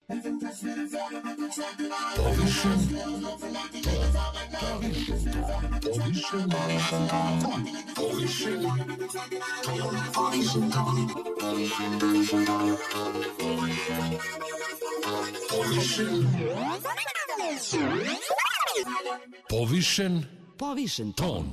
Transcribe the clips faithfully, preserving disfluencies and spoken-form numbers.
Povišen Povišen ton.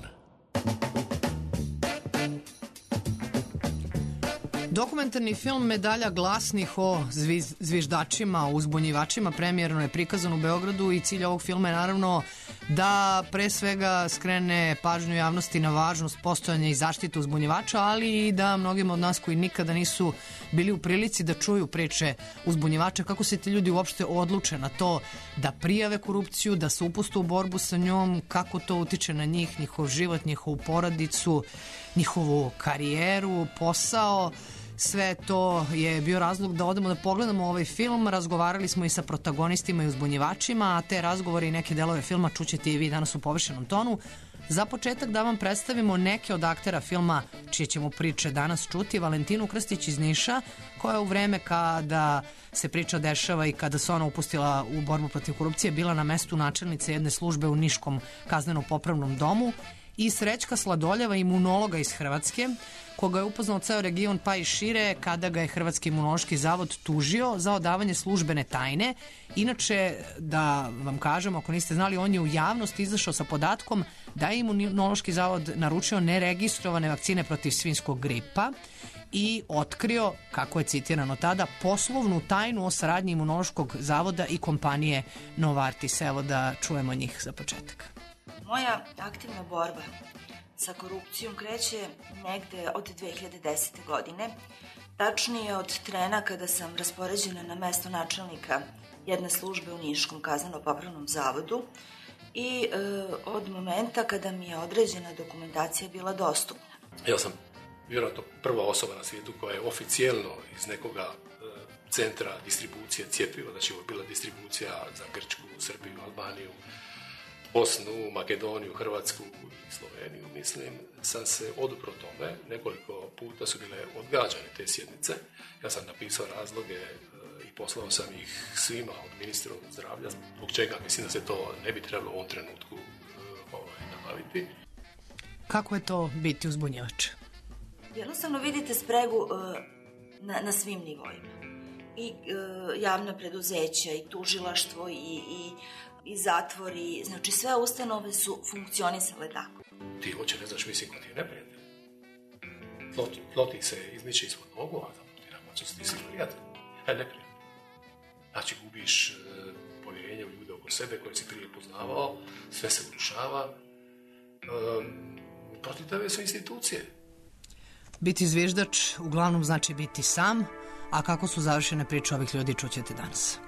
Dokumentarni film Medalja glasnih o zviz, zviždačima, uzbunjivačima premijerno je prikazan u Beogradu i cilj ovog filma je naravno da pre svega skrene pažnju javnosti na važnost postojanja i zaštitu uzbunjivača, ali i da mnogim od nas koji nikada nisu bili u prilici da čuju priče uzbunjivača, kako se ti ljudi uopšte odluče na to da prijave korupciju, da se upuste u borbu sa njom, kako to utiče na njih, njihov život, njihovu porodicu, njihovu karijeru, posao. Sve to je bio razlog da odemo da pogledamo ovaj film. Razgovarali smo i sa protagonistima i uzbunjivačima, a te razgovore i neke delove filma čućete i vi danas u Povišenom tonu. Za početak da vam predstavimo neke od aktera filma čije ćemo priče danas čuti. Valentinu Krstić iz Niša, koja je u vreme kada se priča dešava i kada se ona upustila u borbu protiv korupcije bila na mestu načelnice jedne službe u Niškom kazneno-popravnom domu, i Srećka Sladoljeva, imunologa iz Hrvatske, koga je upoznao ceo region pa i šire kada ga je Hrvatski imunološki zavod tužio za odavanje službene tajne. Inače, da vam kažem, ako niste znali, on je u javnost izašao sa podatkom da je Imunološki zavod naručio neregistrovane vakcine protiv svinjskog gripa i otkrio, kako je citirano tada, poslovnu tajnu o saradnji Imunološkog zavoda i kompanije Novartis. Evo da čujemo njih za početak. Moja aktivna borba sa korupcijom kreće negde od dve hiljade desete. godine, tačnije od trena kada sam raspoređena na mesto načelnika jedne službe u Niškom kazneno-popravnom zavodu i e, od momenta kada mi je određena dokumentacija bila dostupna. Ja sam vjerojatno prva osoba na svijetu koja je oficijelno iz nekoga e, centra distribucije cjepiva, znači ovo je bila distribucija za Grčku, Srbiju, Albaniju, Bosnu, Makedoniju, Hrvatsku i Sloveniju, mislim, sam se odupro tome. Nekoliko puta su bile odgađane te sjednice. Ja sam napisao razloge e, i poslao sam ih svima od ministra zdravlja, zbog čega mislim da se to ne bi trebalo u ovom trenutku e, ovaj, nabaviti. Kako je to biti uzbunjivač? Jednostavno vidite spregu e, na, na svim nivoima. I e, javna preduzeća, i tužilaštvo, i, i i zatvori, znači sve ustanove su funkcionisale tako. Ti hoće ne znaš, mislim, ko ti je neprijatelj. Tloti, tloti se izmiče ispod nogu, a tamo ti na moću ti si prijatelj. E, neprijatelj. Znači, gubiš e, povjerenje u ljude oko sebe koje si prije poznavao, sve se urušava. E, protiv tebe su institucije. Biti zviždač uglavnom znači biti sam, a kako su završene priče ovih ljudi čućete danas.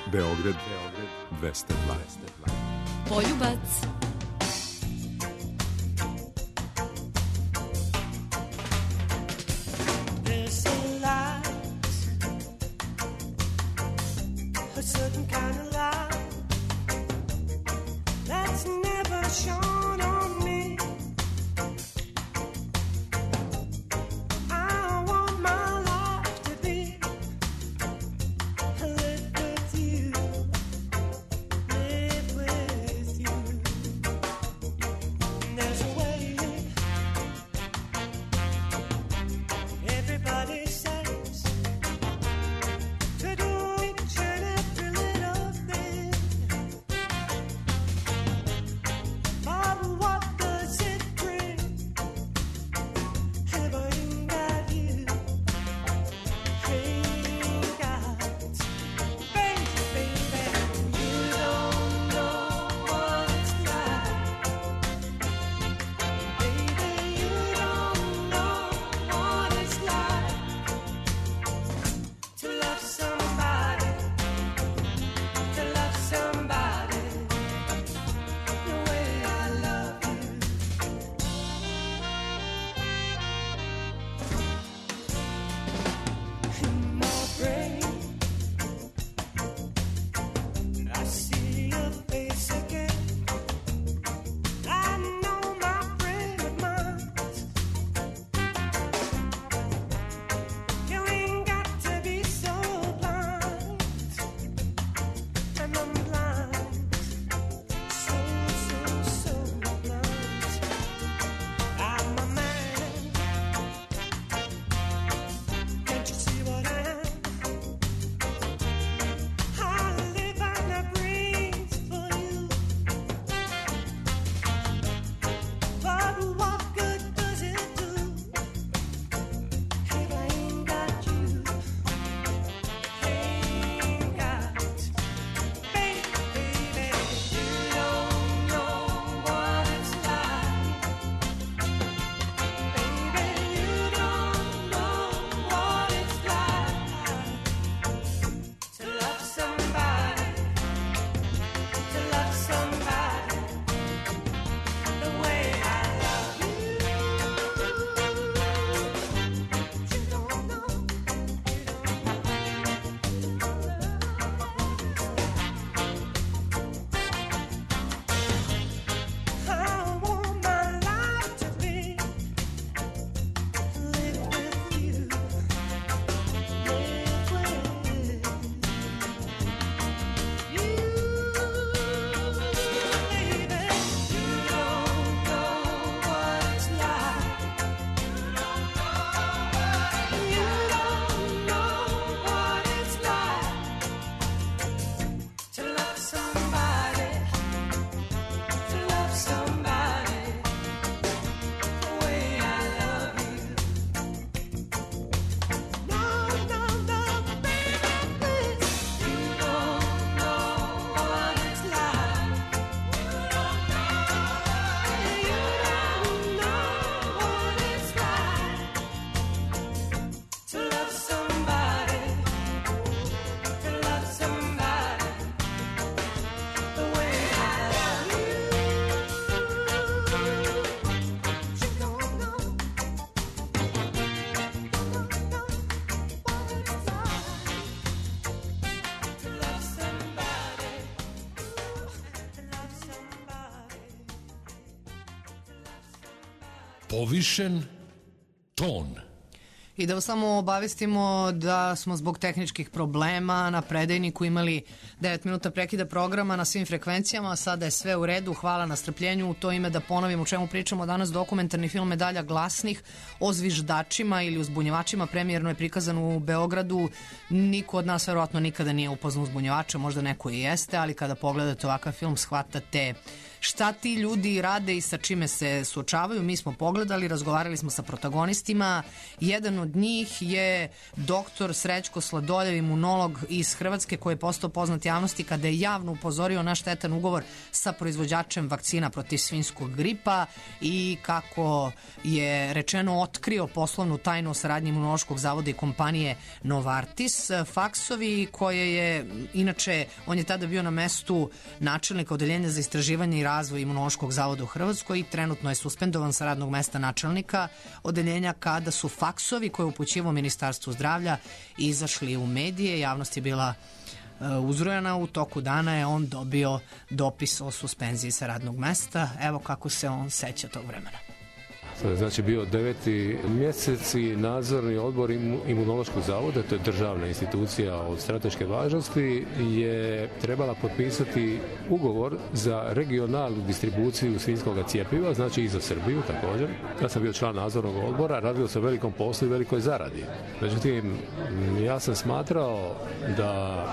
Beograd dvesta dva. Poljubac. A certain kind of light that's never shone on me. I want my life to be live with you, live with you. And there's a way everybody says to do each and every little thing. But what does it bring if I ain't got you? Ain't got, baby, baby, you don't know what it's like. Baby, you don't know what it's like to love somebody, to love somebody the way I love you. In my brain, I see your face again. I know my brain of mine. You ain't got to be so blind, and I'm blind, so, so, so blind. I'm a man, can't you see what I am? I live and I breathe for you. But what good does it do if I ain't got you? Ain't got, baby, baby, you don't know what it's like. Baby, you don't know what it's like to love somebody, to love somebody the way I love you. You don't know, you don't know, you don't know. I want my life to be live with you, live with you. You, baby, you don't know what it's like. You don't know what it's like to love somebody, to love somebody the way I love you. No, no, no, baby, please. You don't know what it's like. You don't know what it's like to love somebody, to love somebody the way I love you. You don't know, don't know what it's like to love somebody, to love somebody, to love somebody. Povišen ton. I da vas samo obavestimo da smo zbog tehničkih problema na predajniku imali devet minuta prekida programa na svim frekvencijama, sada je sve u redu, hvala na strpljenju. U to ime da ponovim o čemu pričamo danas, dokumentarni film Medalja glasnih o zviždačima ili uzbunjivačima, premijerno je prikazan u Beogradu. Niko od nas verovatno nikada nije upoznao uzbunjivača, možda neko i jeste, ali kada pogledate ovakav film shvatate šta ti ljudi rade i sa čime se suočavaju. Mi smo pogledali, razgovarali smo sa protagonistima. Jedan od njih je doktor Srećko Sladoljev, imunolog iz Hrvatske, koji je postao poznat javnosti kada je javno upozorio na štetan ugovor sa proizvođačem vakcina protiv svinjskog gripa i, kako je rečeno, otkrio poslovnu tajnu o saradnji Imunološkog zavoda i kompanije Novartis. Faksovi koje je, inače, on je tada bio na mestu načelnika odeljenja za istraživanje i razvoj Imunološkog zavoda u Hrvatskoj i trenutno je suspendovan sa radnog mesta načelnika odeljenja kada su faksovi koje je upućivao Ministarstvu zdravlja izašli u medije. Javnost je bila uh, uzrojena. U toku dana je on dobio dopis o suspenziji sa radnog mesta. Evo kako se on seća tog vremena. Znači bio deveti mjesec i nadzorni odbor Imunološkog zavoda, to je državna institucija od strateške važnosti, je trebala potpisati ugovor za regionalnu distribuciju svinjskog cjepiva, znači i za Srbiju također. Ja sam bio član nadzornog odbora, radilo se o velikom poslu i velikoj zaradi. Međutim, ja sam smatrao da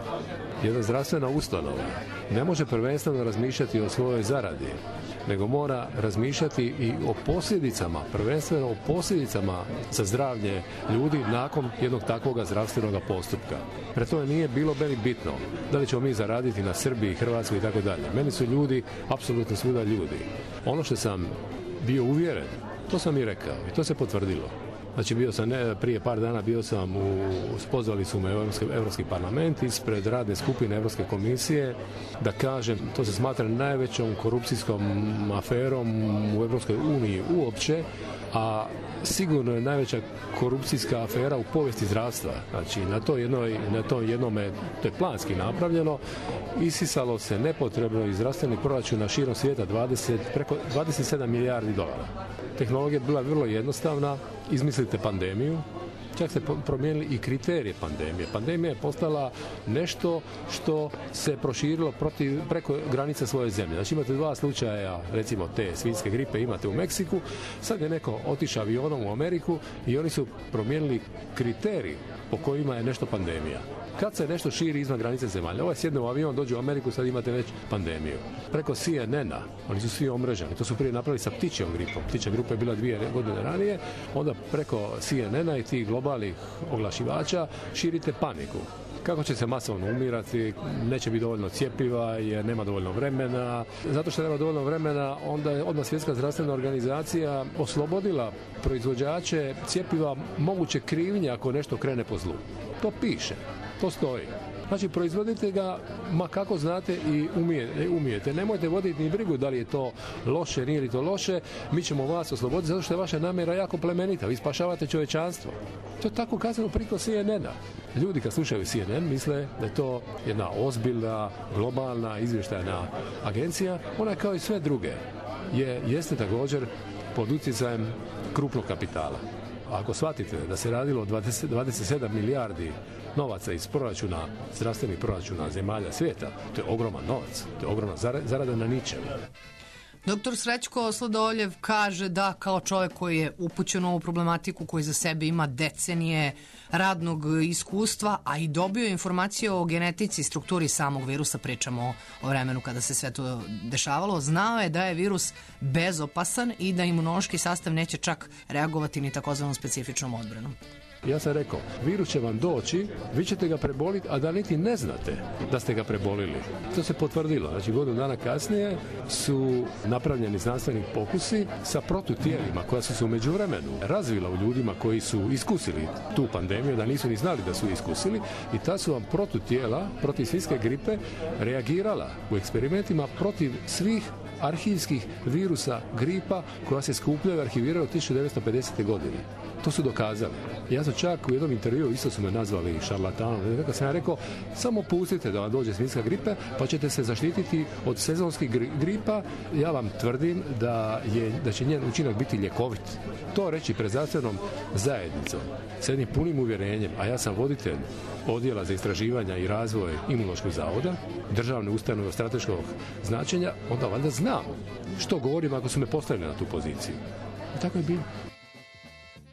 jedna zdravstvena ustanova ne može prvenstveno razmišljati o svojoj zaradi, nego mora razmišljati i o posljedicama, prvenstveno o posljedicama za zdravlje ljudi nakon jednog takvog zdravstvenog postupka. Pre tome nije bilo meni bitno da li ćemo mi zaraditi na Srbiji, Hrvatskoj i tako dalje. Meni su ljudi, apsolutno svuda ljudi. Ono što sam bio uvjeren, to sam i rekao i to se potvrdilo. Znači bio sam, ne, prije par dana bio sam u, pozvali su me u Europski, Europski parlament ispred radne skupine Europske komisije da kažem, to se smatra najvećom korupcijskom aferom u Europskoj uniji uopće, a sigurno je najveća korupcijska afera u povijesti zdravstva. Znači na to jednoj, na to jednome, to je planski napravljeno, isisalo se nepotrebno iz zdravstvenih proračuna širom svijeta dvadeset, preko dvadeset sedam milijardi dolara. Tehnologija je bila vrlo jednostavna, izmislite pandemiju, čak se promijenili i kriterije pandemije. Pandemija je postala nešto što se proširilo protiv, preko granica svoje zemlje. Znači imate dva slučaja, recimo te svinjske gripe imate u Meksiku, sad je neko otišao avionom u Ameriku i oni su promijenili kriterij po kojima je nešto pandemija. Kad se nešto širi izvan granice zemalja, ovaj sjedne u avion, dođe u Ameriku, sad imate već pandemiju. Preko C N N-a, oni su svi omreženi, to su prije napravili sa ptičjom gripom. Ptičja gripa je bila dvije godine ranije, onda preko C N N-a i tih globalnih oglašivača širite paniku. Kako će se masovno umirati, neće biti dovoljno cjepiva jer nema dovoljno vremena. Zato što nema dovoljno vremena, onda je odmah Svjetska zdravstvena organizacija oslobodila proizvođače cjepiva moguće krivnje ako nešto krene po zlu. To piše, to stoji. Znači, proizvodite ga, ma kako znate i umijete, umijete. Nemojte voditi ni brigu da li je to loše, nije li to loše. Mi ćemo vas osloboditi zato što je vaša namjera jako plemenita. Vi spašavate čovječanstvo. To je tako kazano priko C N N-a. Ljudi kad slušaju C N N misle da je to jedna ozbiljna, globalna, izvještajna agencija. Ona kao i sve druge je, jeste također pod utjecajem krupnog kapitala. Ako shvatite da se radilo o dvadeset, dvadeset sedam milijardi novaca iz proračuna, zdravstvenih proračuna zemalja svijeta, to je ogroman novac, to je ogromna zarada na ničemu. Doktor Srećko Sladoljev kaže da kao čovjek koji je upućen u ovu problematiku, koji za sebe ima decenije radnog iskustva, a i dobio informacije o genetici i strukturi samog virusa, pričamo o vremenu kada se sve to dešavalo, znao je da je virus bezopasan i da imunološki sastav neće čak reagovati ni takozvanom specifičnom odbranom. Ja sam rekao, virus će vam doći, vi ćete ga preboliti, a da niti ne znate da ste ga prebolili. To se potvrdilo. Znači, godinu dana kasnije su napravljeni znanstveni pokusi sa protutijelima koja su se u međuvremenu razvila u ljudima koji su iskusili tu pandemiju, da nisu ni znali da su iskusili, i ta su vam protutijela protiv svinjske gripe reagirala u eksperimentima protiv svih arhivskih virusa gripa koja se skupljaju i arhiviraju od tisuću devetsto pedesete. godine. To su dokazali. Ja sam čak u jednom intervjuu, isto su me nazvali šarlatanom, kad sam ja rekao, samo pustite da vam dođe svinjska gripe, pa ćete se zaštititi od sezonskih gripa. Ja vam tvrdim da, je, da će njen učinak biti ljekovit. To reći pred zdravstvenom zajednicom, s jednim punim uvjerenjem, a ja sam voditelj odjela za istraživanja i razvoj Imunološkog zavoda, državne ustanove strateškog značenja, onda valjda znam što govorim ako su me postavili na tu poziciju. I tako je bilo.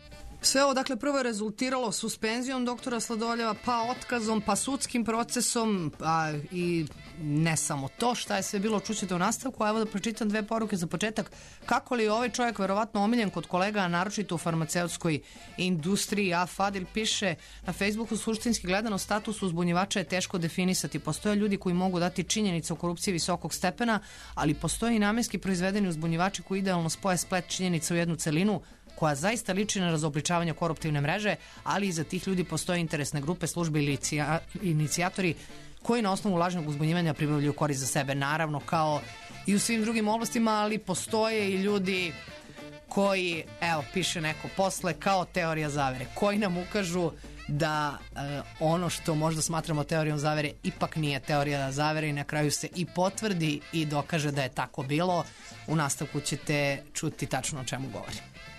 Sve ovo, dakle, prvo je rezultiralo suspenzijom doktora Sladoljeva, pa otkazom, pa sudskim procesom, a i ne samo to, šta je sve bilo, čućete u nastavku, a evo da pročitam dve poruke za početak. Kako li je ovaj čovjek verovatno omiljen kod kolega, naročito u farmaceutskoj industriji, a Fadil piše na Facebooku, suštinski gledano status uzbunjivača je teško definisati. Postoje ljudi koji mogu dati činjenice o korupciji visokog stepena, ali postoje i namenski proizvedeni uzbunjivači koji idealno spoje splet činjenica u jednu celinu, koja zaista liči na razobličavanje koruptivne mreže, ali iza tih ljudi postoje interesne grupe, službe ili inicijatori koji na osnovu lažnog uzbunjivanja pribavljaju korist za sebe. Naravno, kao i u svim drugim oblastima, ali postoje i ljudi koji, evo, piše neko posle, kao teorija zavere, koji nam ukažu da e, ono što možda smatramo teorijom zavere ipak nije teorija zavere i na kraju se i potvrdi i dokaže da je tako bilo. U nastavku ćete čuti tačno o čemu govorim.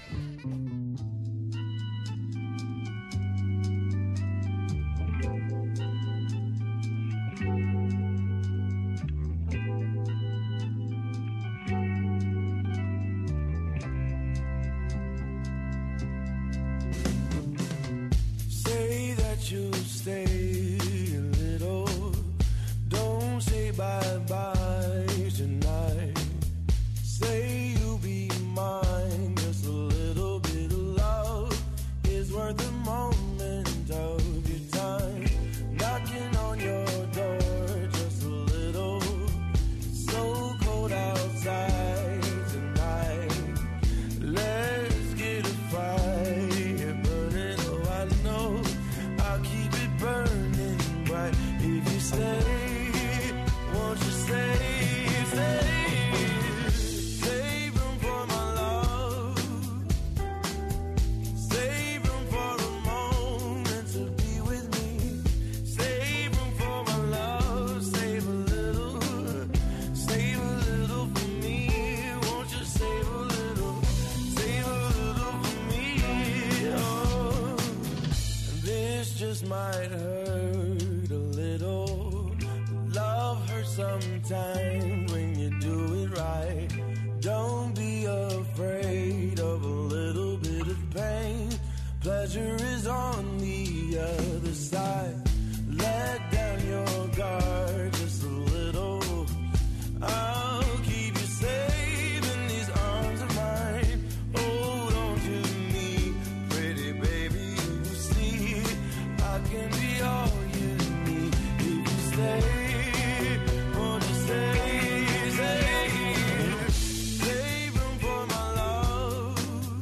Say that you'll stay a little. Don't say bye-bye tonight. Say you'll be mine. Just a little bit of love is worth a moment of your time. Knocking on your door, just a little. It's so cold outside tonight. Let's get a fire burning. Oh, I know I'll keep it burning bright. If you stay, won't you stay, stay? Might hurt a little. Love hurts sometimes when you do it right. Don't be afraid of a little bit of pain. Pleasure is on the other side. Let down your guard just a little. I'll keep you safe in these arms of mine. Hold on to me, pretty baby. You see, I can be all you need if you stay. Won't you stay, stay? Save room for my love.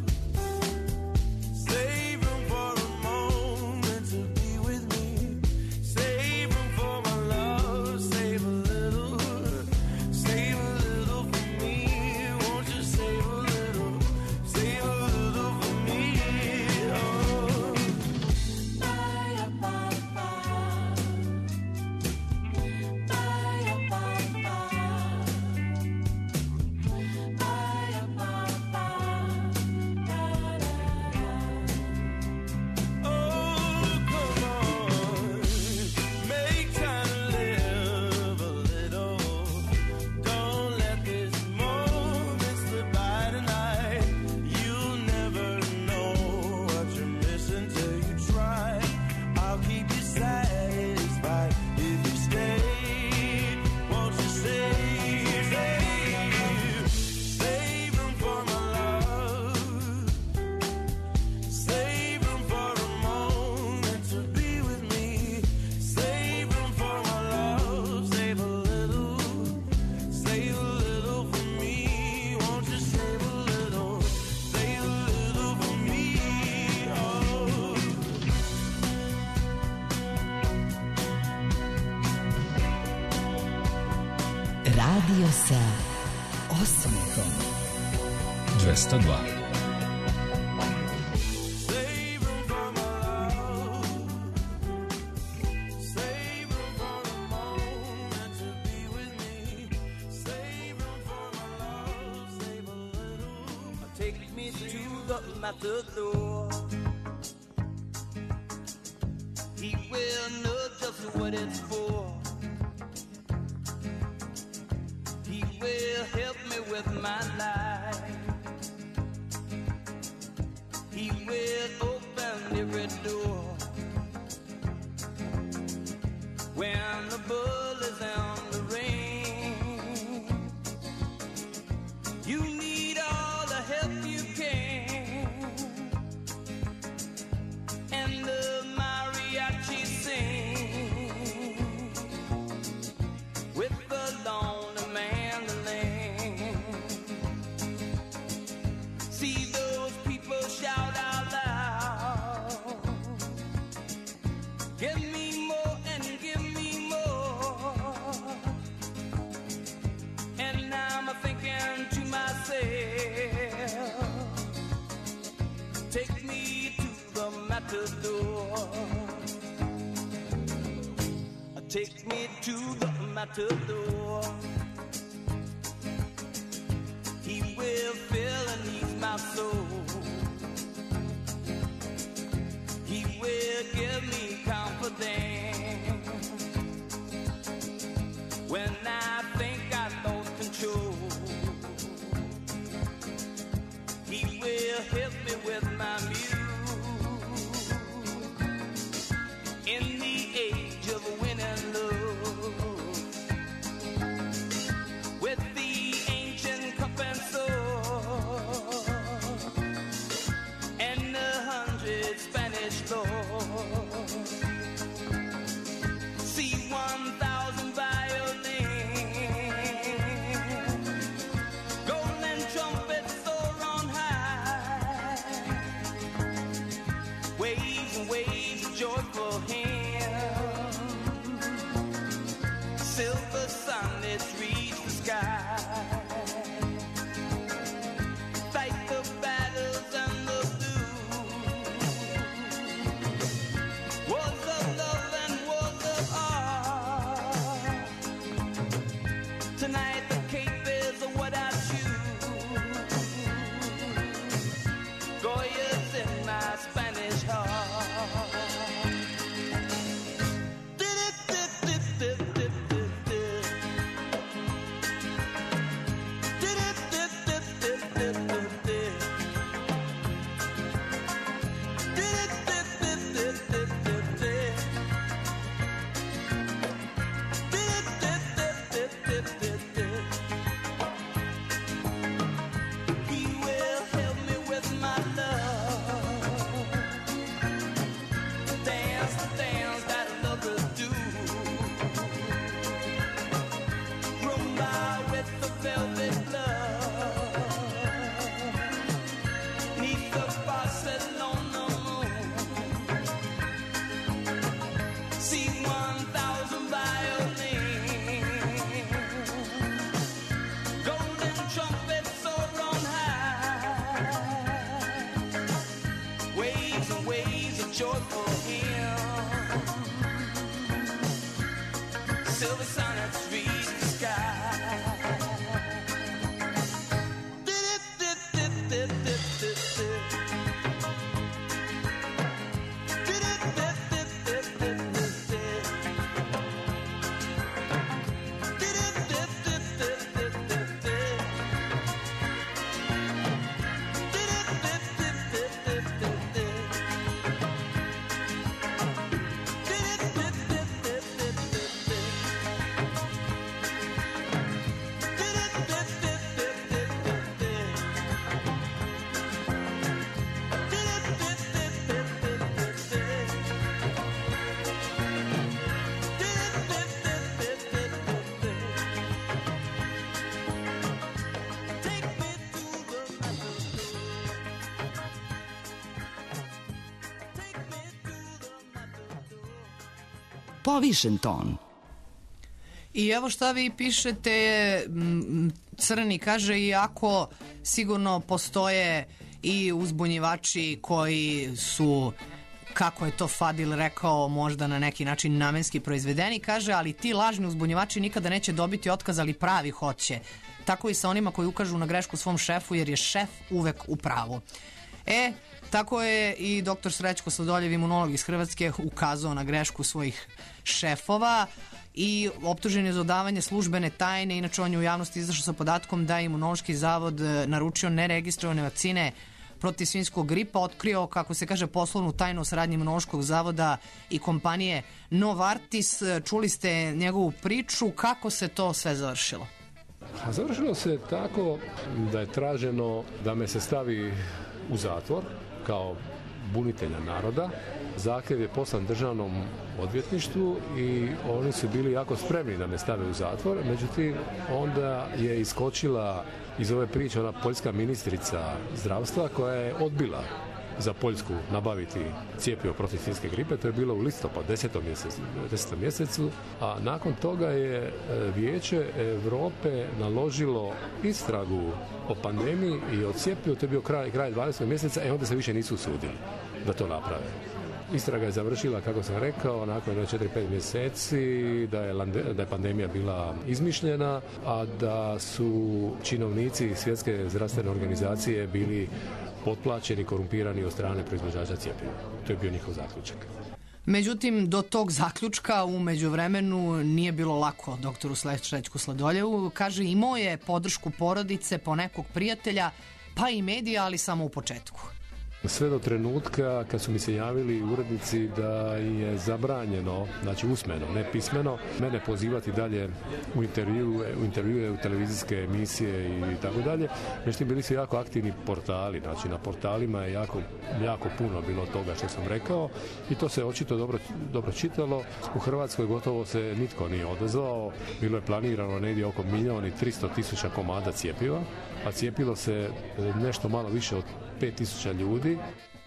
Save room for a moment to be with me. Save room for my love. Save a little. Save a little for me. Won't you save a little? Save a little for me. Oh. Radio sa osmehom. dvesta dva. Take me to the matador. He will know just what it's for. He will help me with my life. He will open on every door. When the bull is on the ring, you need all the help you can, and the mariachi sing with the lonely mandolin. See those people shout out loud, give me more and give me more. And I'm thinking to myself, take me to the matador. Take me to the matador. He will fill and ease my soul. He will give me confidence when I think I lost control. He will help me with my muse in the age of winning love, with the ancient cup and sword and a hundred Spanish lords. See one thousand violins, golden trumpets soar on high, waves and waves of joyful hymns, silver sunlets reach the sky, fight the battles and the blues, wars of love and wars of art. Tonight the cape is what I choose, Goya's in my Spanish heart. He will help me with my love, dance the dance that lovers do, rumba with the velvet glove, neath the faucet on the moon. See one thousand violins, golden trumpets soar on high, waves and waves of joyful hymns, silver sonnets reach the sky. Povišen ton. I evo šta vi pišete, Crni kaže, iako sigurno postoje i uzbunjivači koji su, kako je to Fadil rekao, možda na neki način namenski proizvedeni, kaže, ali ti lažni uzbunjivači nikada neće dobiti otkaz, ali pravi hoće. Tako i sa onima koji ukažu na grešku svom šefu, jer je šef uvek u pravu. E, tako je i doktor Srećko Sladoljev, imunolog iz Hrvatske, ukazao na grešku svojih šefova i optužen je za odavanje službene tajne. Inače, on je u javnosti izašao sa podatkom da je Imunološki zavod naručio neregistrovane vakcine protiv svinjskog gripa otkrio, kako se kaže, poslovnu tajnu o saradnji Imunološkog zavoda i kompanije Novartis. Čuli ste njegovu priču, kako se to sve završilo? A završilo se tako da je traženo da me se stavi u zatvor kao bunitelja naroda. Zahtjev je poslan državnom odvjetništvu i oni su bili jako spremni da me stave u zatvor, međutim onda je iskočila iz ove priče ona poljska ministrica zdravstva koja je odbila za Poljsku nabaviti cjepivo protiv svinjske gripe. To je bilo u listopadu, desetom mjesecu, desetom mjesecu, a nakon toga je Vijeće Europe naložilo istragu o pandemiji i o cjepivu. To je bio kraj, kraj dvadesetog mjeseca, i onda se više nisu usudili da to naprave. Istraga je završila, kako sam rekao, nakon četiri pet mjeseci, da je, lande, da je pandemija bila izmišljena, a da su činovnici Svjetske zdravstvene organizacije bili potplaćeni, korumpirani od strane proizvođača cjepiva. To je bio njihov zaključak. Međutim, do tog zaključka u međuvremenu nije bilo lako doktoru Srećku Sladoljevu. Kaže, imao je podršku porodice, ponekog prijatelja, pa i medija, ali samo u početku. Sve do trenutka kad su mi se javili urednici da je zabranjeno, znači usmeno, ne pismeno, mene pozivati dalje u intervjue, u intervjue, u televizijske emisije i tako dalje. Međutim, bili su jako aktivni portali, znači na portalima je jako, jako puno bilo toga što sam rekao i to se očito dobro, dobro čitalo. U Hrvatskoj gotovo se nitko nije odazvao, bilo je planirano negdje oko milijun i tristo tisuća komada cjepiva, a cijepilo se nešto malo više od pet tisuća ljudi.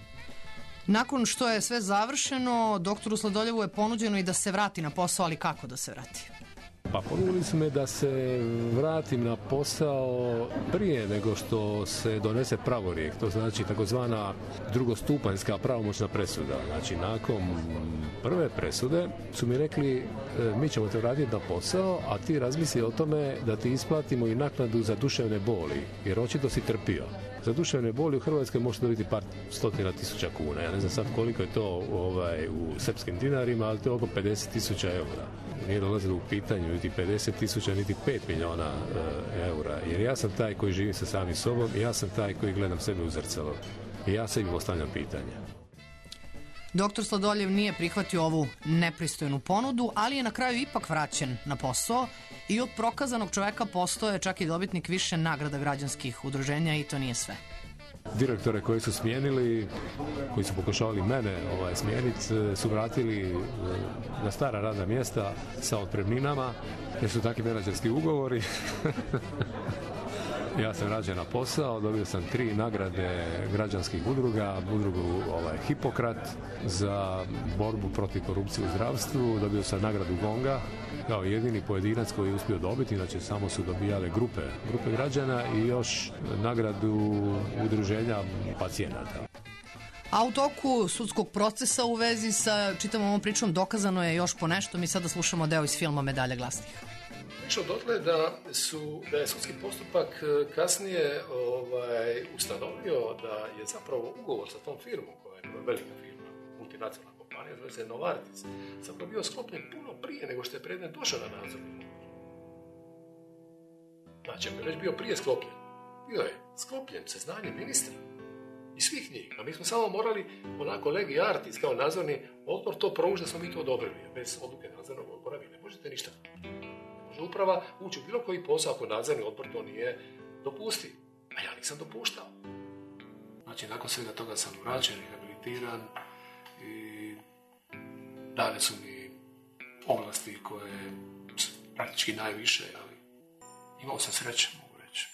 Nakon što je sve završeno, doktoru Sladoljevu je ponuđeno i da se vrati na posao, ali kako da se vrati? Pa ponudili su me da se vratim na posao prije nego što se donese pravorijek, to znači takozvana drugostupanjska pravomoćna presuda. Znači nakon prve presude su mi rekli mi ćemo te vratiti na posao, a ti razmisli o tome da ti isplatimo i naknadu za duševne boli, jer očito si trpio. Za duševne boli u Hrvatskoj možete dobiti par stotina tisuća kuna. Ja ne znam sad koliko je to ovaj, u srpskim dinarima, ali to je oko pedeset tisuća eura. Nije dolazilo u pitanju niti pedeset tisuća, niti pet milijuna e, eura. Jer ja sam taj koji živim sa samim sobom i ja sam taj koji gledam sebe u zrcalo. I ja sebi postavljam pitanje. Doktor Sladoljev nije prihvatio ovu nepristojnu ponudu, ali je na kraju ipak vraćen na posao i od prokazanog čoveka postao je čak i dobitnik više nagrada građanskih udruženja i to nije sve. Direktore koji su smijenili, koji su pokušavali mene ovaj, smijeniti, su vratili na stara radna mjesta sa otpremninama, jer su takvi menadžerski ugovori. Ja sam rađen na posao, dobio sam tri nagrade građanskih udruga, udrugu ovaj, Hipokrat za borbu protiv korupcije u zdravstvu, dobio sam nagradu Gonga kao jedini pojedinac koji je uspio dobiti, znači samo su dobijale grupe, grupe građana i još nagradu udruženja pacijenata. A u toku sudskog procesa u vezi sa čitavom ovom pričom dokazano je još po nešto. Mi sada slušamo deo iz filma Medalja glasnih. Išao dotle da, su, da je sudski postupak kasnije ovaj, ustanovio da je zapravo ugovor sa tom firmom, koja je velika firma, multinacionalna kompanija, zove se Novartis, zapravo bio sklopljen puno prije nego što je predmet došao na nadzorni. Znači, je već bio prije sklopljen. Bio je sklopljen sa znanjem ministra i svih njih. A mi smo samo morali, onako legi artis, kao nadzorni odbor, to provući da smo mi to odobrili. Bez odluke nadzornog odbora vi ne možete ništa. Uprava ući u bilo koji posao ako nadzorni odbor to nije dopustio. A ja nisam dopuštao. Znači, nakon svega toga sam vraćen, rehabilitiran i dane su mi ovlasti koje su praktički najviše, ali imao sam sreće, mogu reći.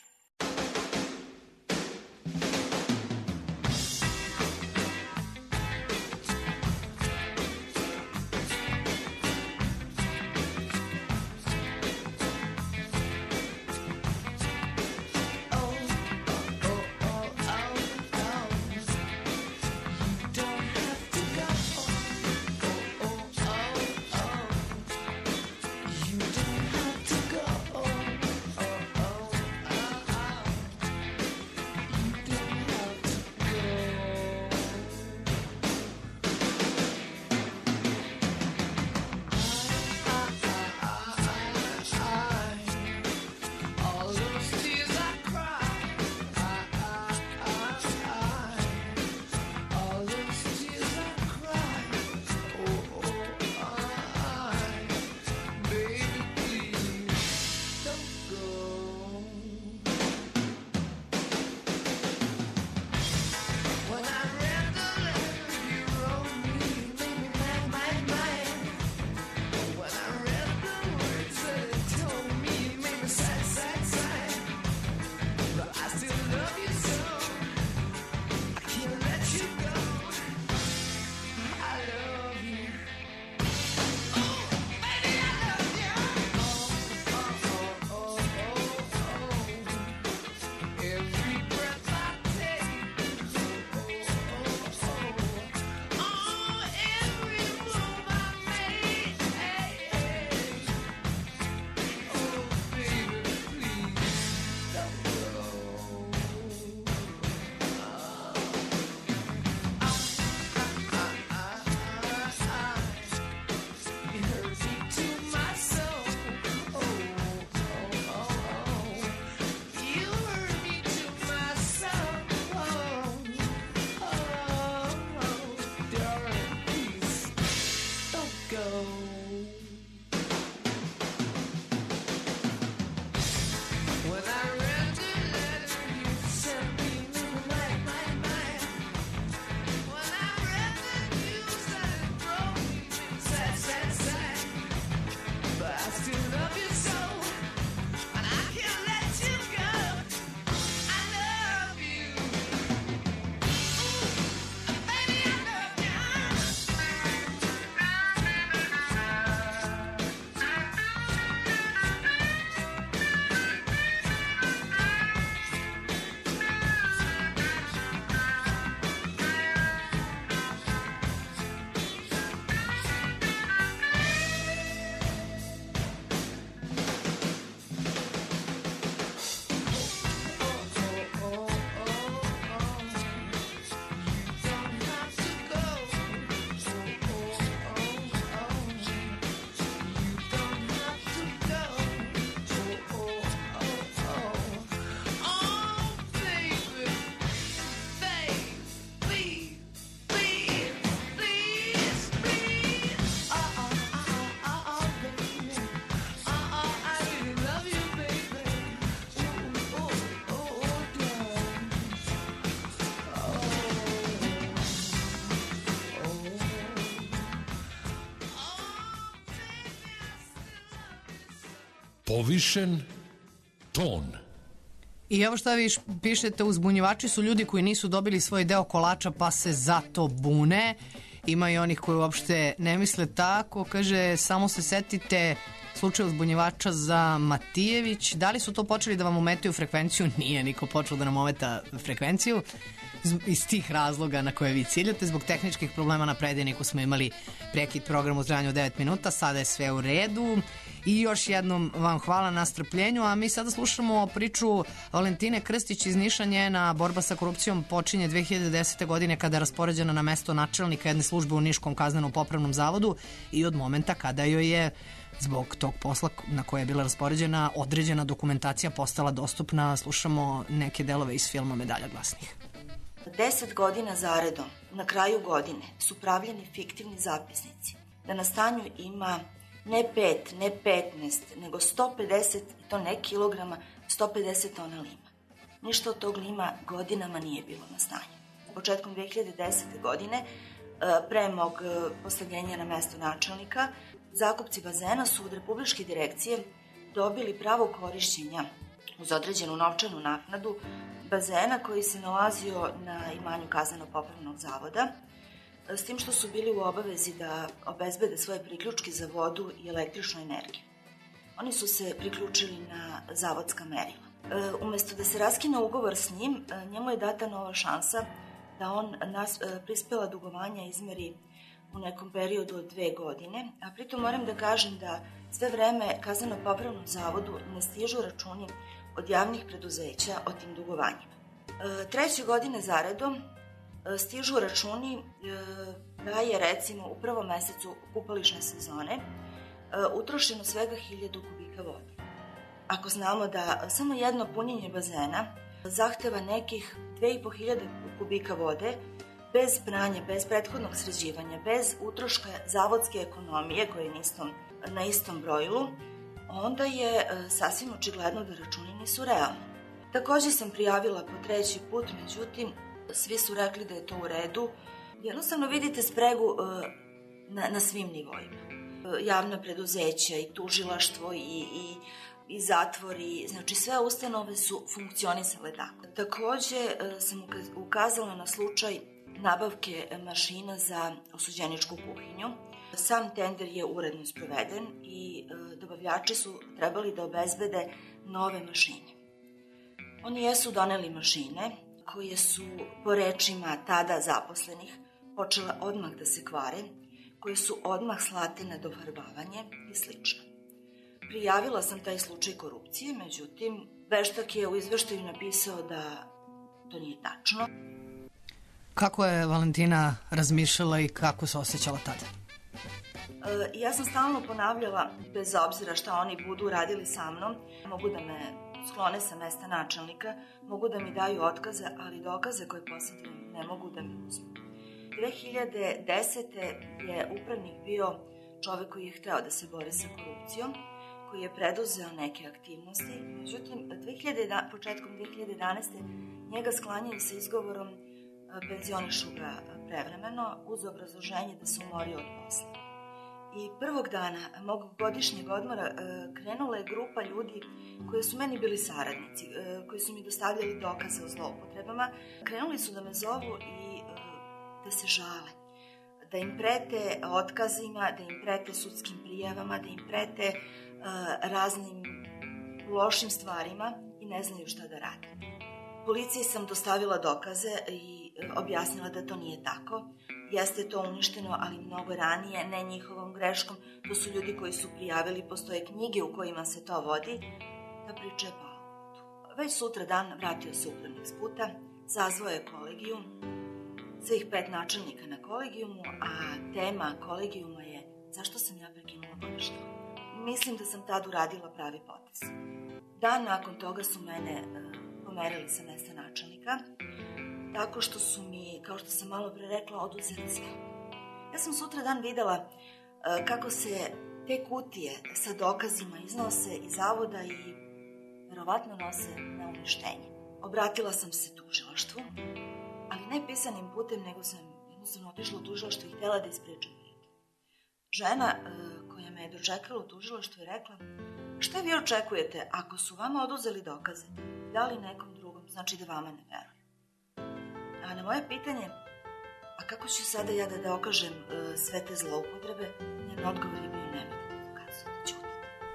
Povišen ton. I evo šta vi pišete, uzbunjivači su ljudi koji nisu dobili svoj deo kolača pa se zato bune. Ima i onih koji uopšte ne misle tako. Kaže, samo se setite slučaj uzbunjivača za Matijević. Da li su to počeli da vam ometaju frekvenciju? Nije niko počeo da nam ometa frekvenciju. Iz tih razloga na koje vi ciljate, zbog tehničkih problema na predajniku smo imali prekid program u trajanju od devet minuta, sada je sve u redu. I još jednom vam hvala na strpljenju, a mi sada slušamo priču Valentine Krstić iz Niša. Njena borba sa korupcijom počinje dve hiljade desete. godine kada je raspoređena na mesto načelnika jedne službe u Niškom kazneno-popravnom zavodu i od momenta kada joj je zbog tog posla na koje je bila raspoređena određena dokumentacija postala dostupna. Slušamo neke delove iz filma Medalja glasnih. Deset godina zaredom, na kraju godine, su pravljeni fiktivni zapisnici. Da na stanju ima ne pet, ne petnaest, nego sto pedeset, i to ne kilograma, sto pedeset tona lima. Ništa od tog lima godinama nije bilo na stanju. Početkom dve hiljade desete. godine, pre mog postavljenja na mesto načelnika, zakupci bazena su od Republičke direkcije dobili pravo korišćenja uz određenu novčanu naknadu bazena koji se nalazio na imanju kazneno-popravnog zavoda, s tim što su bili u obavezi da obezbede svoje priključke za vodu i električnu energiju. Oni su se priključili na zavodska merila. E, umesto da se raskine ugovor s njim, njemu je data nova šansa da on nas, prispela dugovanja izmeri u nekom periodu od dve godine, a pritom moram da kažem da sve vreme kazneno-popravnom zavodu ne stižu računi od javnih preduzeća o tim dugovanjima. E, treće godine zaredom e, stižu računi e, da je recimo u prvom mesecu kupališne sezone e, utrošeno svega hiljadu kubika vode. Ako znamo da samo jedno punjenje bazena zahteva nekih dve i po hiljade kubika vode, bez pranja, bez prethodnog sređivanja, bez utroška zavodske ekonomije koje je istom, na istom brojilu, onda je e, sasvim očigledno da računi nisu realni. Takođe sam prijavila po treći put, međutim, svi su rekli da je to u redu. Jednostavno vidite spregu e, na, na svim nivoima. E, javna preduzeća i tužilaštvo i, i, i zatvori, znači sve ustanove su funkcionisale tako. Takođe e, sam ukazala na slučaj nabavke mašina za osuđeničku kuhinju. Sam tender je uredno sproveden i e, dobavljači su trebali da obezbede nove mašine. Oni jesu doneli mašine koje su, po rečima tada zaposlenih, počele odmah da se kvare, koje su odmah slate na dofarbavanje i slično. Prijavila sam taj slučaj korupcije, međutim, veštak je u izveštaju napisao da to nije tačno. Kako je Valentina razmišljala i kako se osjećala tada? E, ja sam stalno ponavljala, bez obzira šta oni budu radili sa mnom, mogu da me sklone sa mesta načelnika, mogu da mi daju otkaze, ali dokaze koje posjedujem ne mogu da mi uzmu. dve hiljade desete. je upravnik bio čovek koji je hteo da se bori sa korupcijom, koji je preduzeo neke aktivnosti, međutim, dve hiljade, početkom dve hiljade jedanaeste. njega sklanjaju sa izgovorom penzionišu ga prevremeno uz obrazloženje da se umorio od posla. I prvog dana mog godišnjeg odmora krenula je grupa ljudi koji su meni bili saradnici, koji su mi dostavljali dokaze o zloupotrebama. Krenuli su da me zovu i da se žale, da im prete otkazima, da im prete sudskim prijavama, da im prete raznim lošim stvarima i ne znaju šta da rade. Policiji sam dostavila dokaze i objasnila da to nije tako. Jeste to uništeno, ali mnogo ranije, ne njihovom greškom. To su ljudi koji su prijavili, postoje knjige u kojima se to vodi. Ta priča je pala u vodu. Već sutra dan vratio se upravnik s puta, zazvao je kolegijum, svih pet načelnika na kolegijumu, a tema kolegijuma je zašto sam ja prekinula godišnje. Mislim da sam tad uradila pravi potez. Dan nakon toga su mene pomerili sa mesta načelnika, tako što su mi, kao što sam malo pre rekla, oduzeli sve. Ja sam sutra dan videla uh, kako se te kutije sa dokazima iznose iz zavoda i verovatno nose na uništenje. Obratila sam se tužilaštvu, ali ne pisanim putem, nego sam jednostavno otišla u tužilaštvo i htjela da ispričam. Žena uh, koja me je dočekala u tužilaštvu je rekla: Šta vi očekujete ako su vama oduzeli dokaze? Da li nekom drugom? Znači da vama ne veruju. A na moje pitanje, a kako ću sada ja da dokažem uh, sve te zloupotrebe, njen odgovor je bio nemojte da dokazujete, ćutite.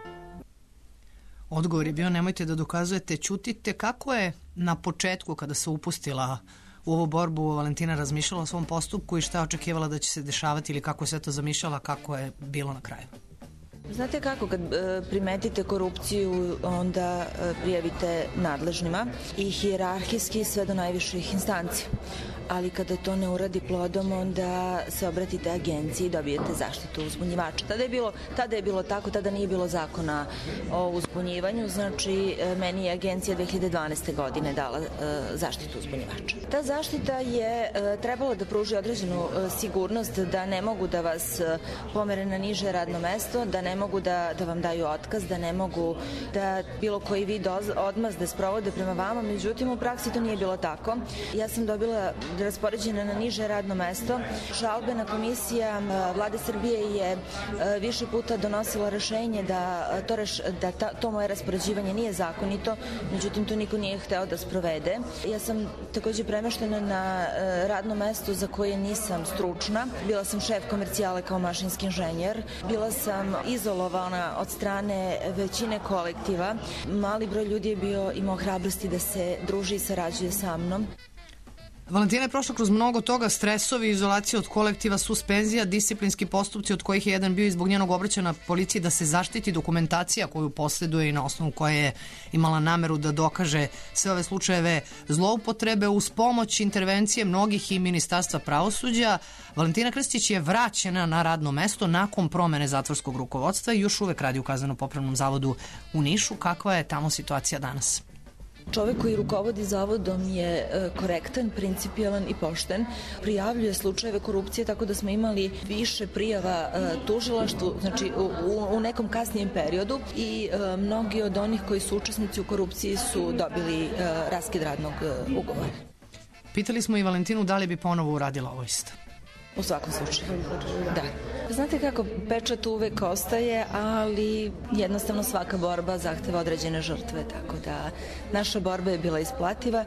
Odgovor je bio nemojte da dokazujete, ćutite. Kako je na početku kada se upustila u ovu borbu Valentina razmišljala o svom postupku i šta je očekivala da će se dešavati ili kako je sve to zamišljala, kako je bilo na kraju? Znate kako, kad e, primetite korupciju, onda e, prijavite nadležnima i hijerarhijski sve do najviših instanci. Ali kada to ne uradi plodom, onda se obratite agenciji i dobijete zaštitu uzbunjivača. Tada je bilo, tada je bilo tako, tada nije bilo zakona o uzbunjivanju, znači e, meni je agencija dve hiljade dvanaeste. godine dala e, zaštitu uzbunjivača. Ta zaštita je e, trebala da pruži određenu e, sigurnost da ne mogu da vas e, pomere na niže radno mesto, da ne mogu da, da vam daju otkaz, da ne mogu da bilo koji vid odmazde sprovode prema vama, međutim u praksi to nije bilo tako. Ja sam dobila raspoređena na niže radno mesto. Žalbena komisija Vlade Srbije je više puta donosila rešenje da to, reš, da ta, to moje raspoređivanje nije zakonito, međutim to niko nije hteo da sprovede. Ja sam takođe premeštena na radno mesto za koje nisam stručna. Bila sam šef komercijale kao mašinski inženjer. Bila sam izolovana od strane većine kolektiva. Mali broj ljudi je bio imao hrabrosti da se druži i sarađuje sa mnom. Valentina je prošla kroz mnogo toga, stresovi, izolacija od kolektiva, suspenzija, disciplinski postupci od kojih je jedan bio i zbog njenog obraćanja policiji da se zaštiti dokumentacija koju posjeduje i na osnovu koje je imala nameru da dokaže sve ove slučajeve zloupotrebe. Uz pomoć intervencije mnogih i Ministarstva pravosuđa, Valentina Krstić je vraćena na radno mesto nakon promene zatvorskog rukovodstva i još uvek radi u Kazneno-popravnom zavodu u Nišu. Kakva je tamo situacija danas? Čovek koji rukovodi zavodom je korektan, principijalan i pošten. Prijavljuje slučajeve korupcije, tako da smo imali više prijava tužilaštvu, znači u, u nekom kasnijem periodu i mnogi od onih koji su učesnici u korupciji su dobili raskid radnog ugovora. Pitali smo i Valentinu da li bi ponovo uradila ovo isto. U svakom slučaju, da. Znate kako, pečat uvek ostaje, ali jednostavno svaka borba zahteva određene žrtve, tako da naša borba je bila isplativa.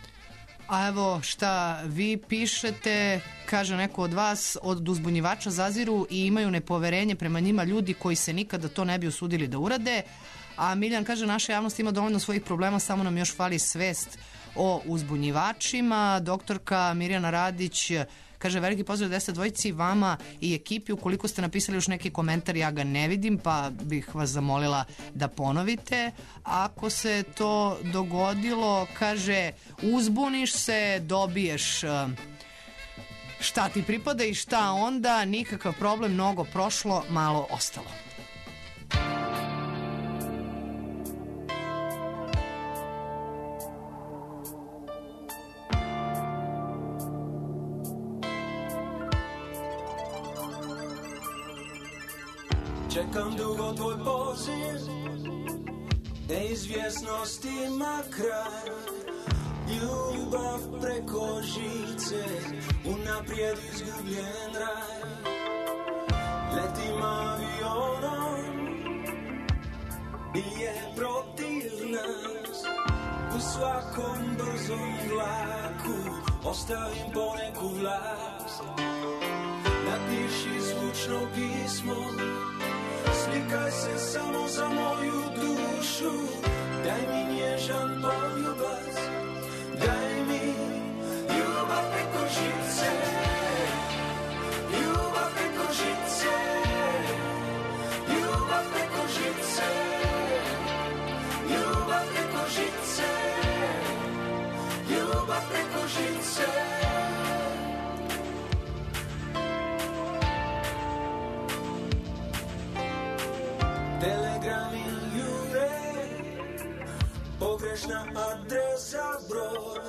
A evo šta vi pišete, kaže neko od vas, od uzbunjivača zaziru i imaju nepoverenje prema njima ljudi koji se nikada to ne bi usudili da urade. A Miljan kaže, naša javnost ima dovoljno svojih problema, samo nam još fali svest o uzbunjivačima. Doktorka Mirjana Radić kaže, veliki pozdrav deset dvojici, vama i ekipi. Ukoliko ste napisali još neki komentar, ja ga ne vidim, pa bih vas zamolila da ponovite. Ako se to dogodilo, kaže, uzbuniš se, dobiješ šta ti pripada i šta onda, nikakav problem, mnogo prošlo, malo ostalo. Čekam dugo tvoj poziv, neizvjesnost ima kraj. Ljubav preko žice, unaprijed izgubljen raj. Letim avionom, bije protiv nas. U svakom brzom vlaku, ostavim poneku vlast. Napiši zvučno pismo, slikaj se samo za moju dušu. Daj mi nježan poljubac, daj mi ljubav preko žice. Ljubav preko žice, ljubav preko žice, ljubav preko žice, ljubav preko žice. Telegrami jure, pogrešna adresa broj.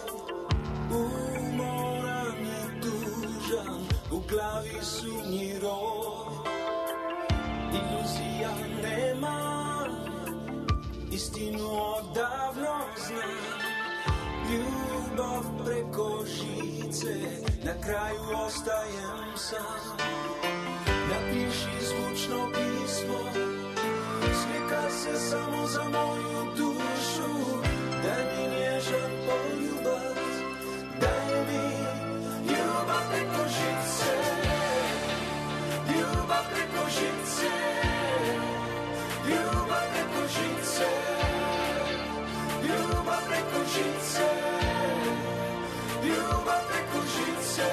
Umoran i tužan, u glavi sumnji roj. Iluzija nema, istinu odavno znam. Ljubav preko žice, na kraju ostajem sam. Napiši zvučno pismo, slika se samo za moju dušu, daj mi nježan poljubac, daj mi ljubav preko žice, ljubav preko žice, ljubav preko žice, ljubav preko žice, ljubav preko žice.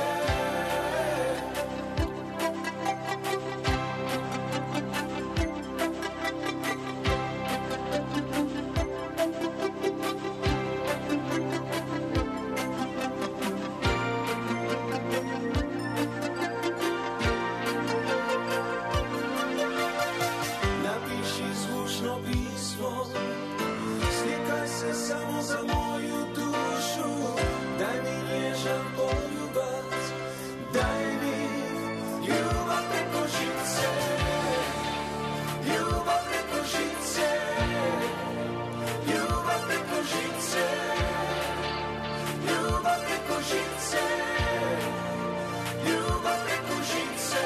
Samo za moju dušu, daj mi nježan poljubac, daj mi ljubav preko žice, ljubav preko žice, ljubav preko žice, ljubav preko žice, ljubav preko žice,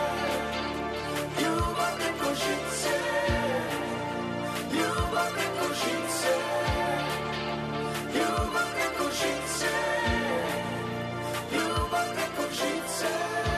ljubav preko žice, ljubav preko žice. Ljubav preko žice, ljubav preko žice.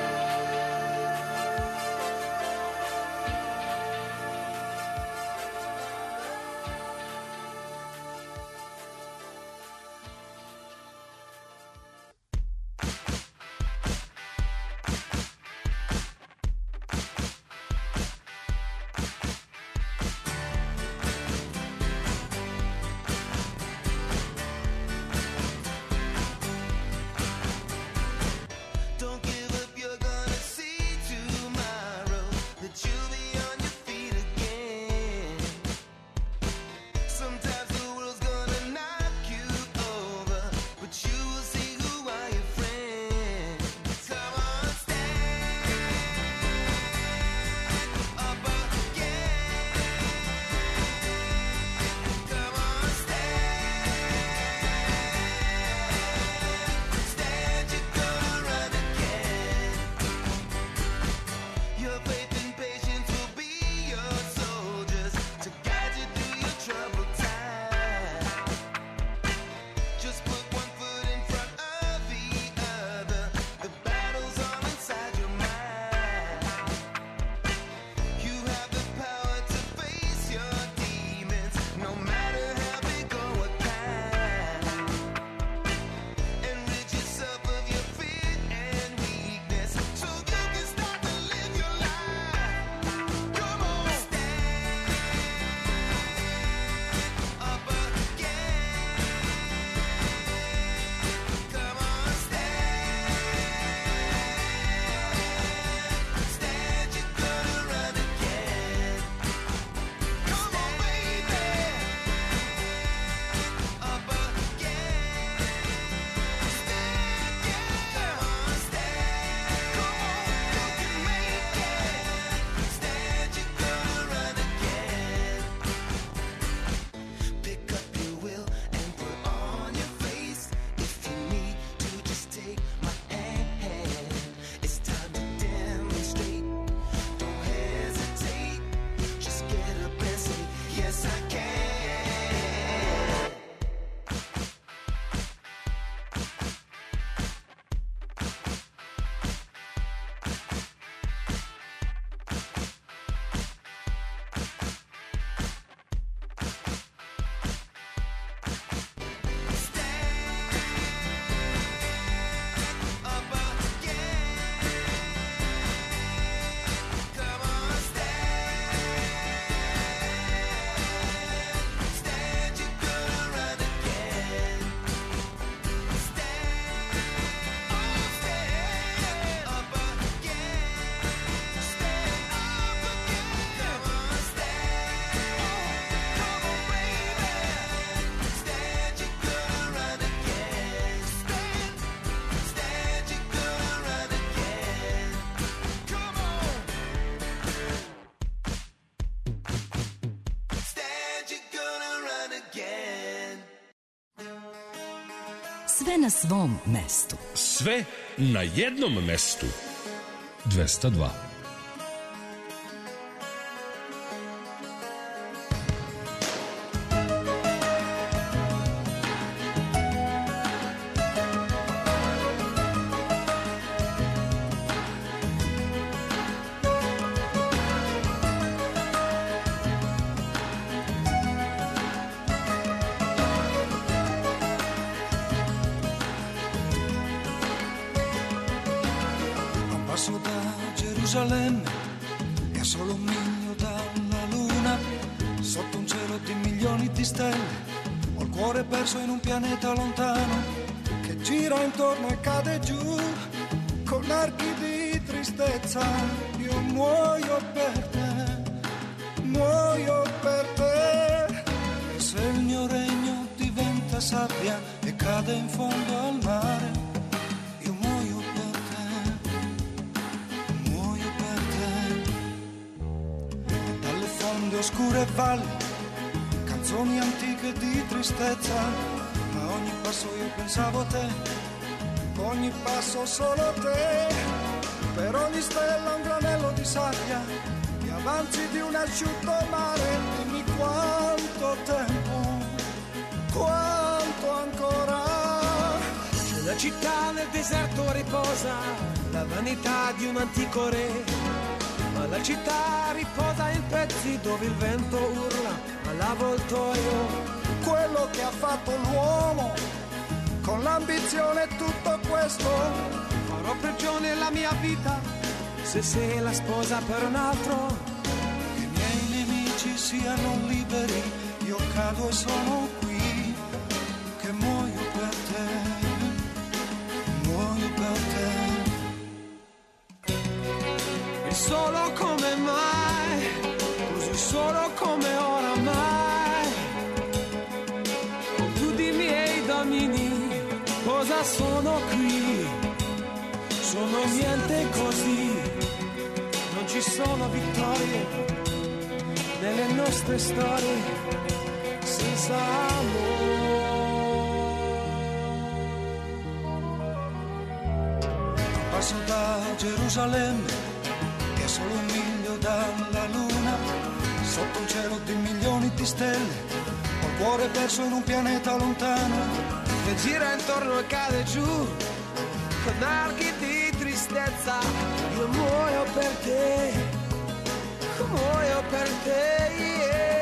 Sve na svom mestu. Sve na jednom mestu. dvesta dva. Gerusalemme è solo un miglio dalla luna, sotto un cielo di milioni di stelle. Ho il cuore perso in un pianeta lontano che gira intorno e cade giù con archi di tristezza. Io muoio per te, muoio per te. E se il mio regno diventa sabbia e cade in fondo al mare, io muoio per te, muoio per te. Dalle fonde oscure valli, canzoni antiche di tristezza, ma ogni passo io pensavo a te, ogni passo solo te. Per ogni stella un granello di sabbia, gli avanzi di un asciutto mare. Dimmi quanto tempo, quanto ancora. C'è la città nel deserto riposa, la vanità di un antico re, ma la città riposa in pezzi dove il vento urla all'avvoltoio. Quello che ha fatto l'uomo con l'ambizione e tutto questo. Farò prigione la mia vita se sei la sposa per un altro. Che i miei nemici siano liberi, io cado e sono qui, che muoio per te, muoio per te. E solo come mai, così solo come oramai, con tutti i miei domini, cosa sono qui? Sono niente così, non ci sono vittorie nelle nostre storie senza amore. Passo da Gerusalemme, che è solo un miglio dalla luna, sotto un cielo di milioni di stelle, ho il cuore perso in un pianeta lontano che gira intorno e cade giù con archi di tristezza. Io muoio per te, muoio per te, yeah.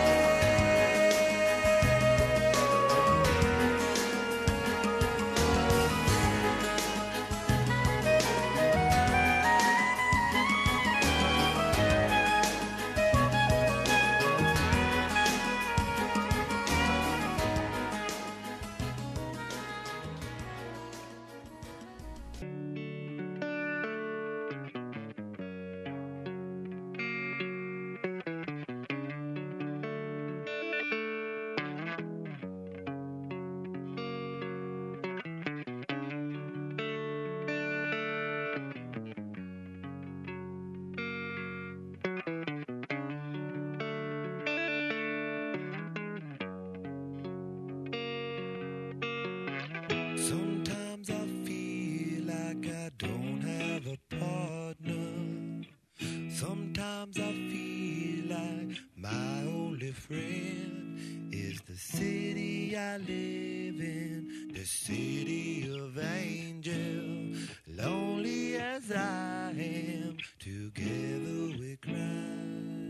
Sometimes I feel like I don't have a partner. Sometimes I feel like my only friend is the city I live in, the city of angels. Lonely as I am, together we cry.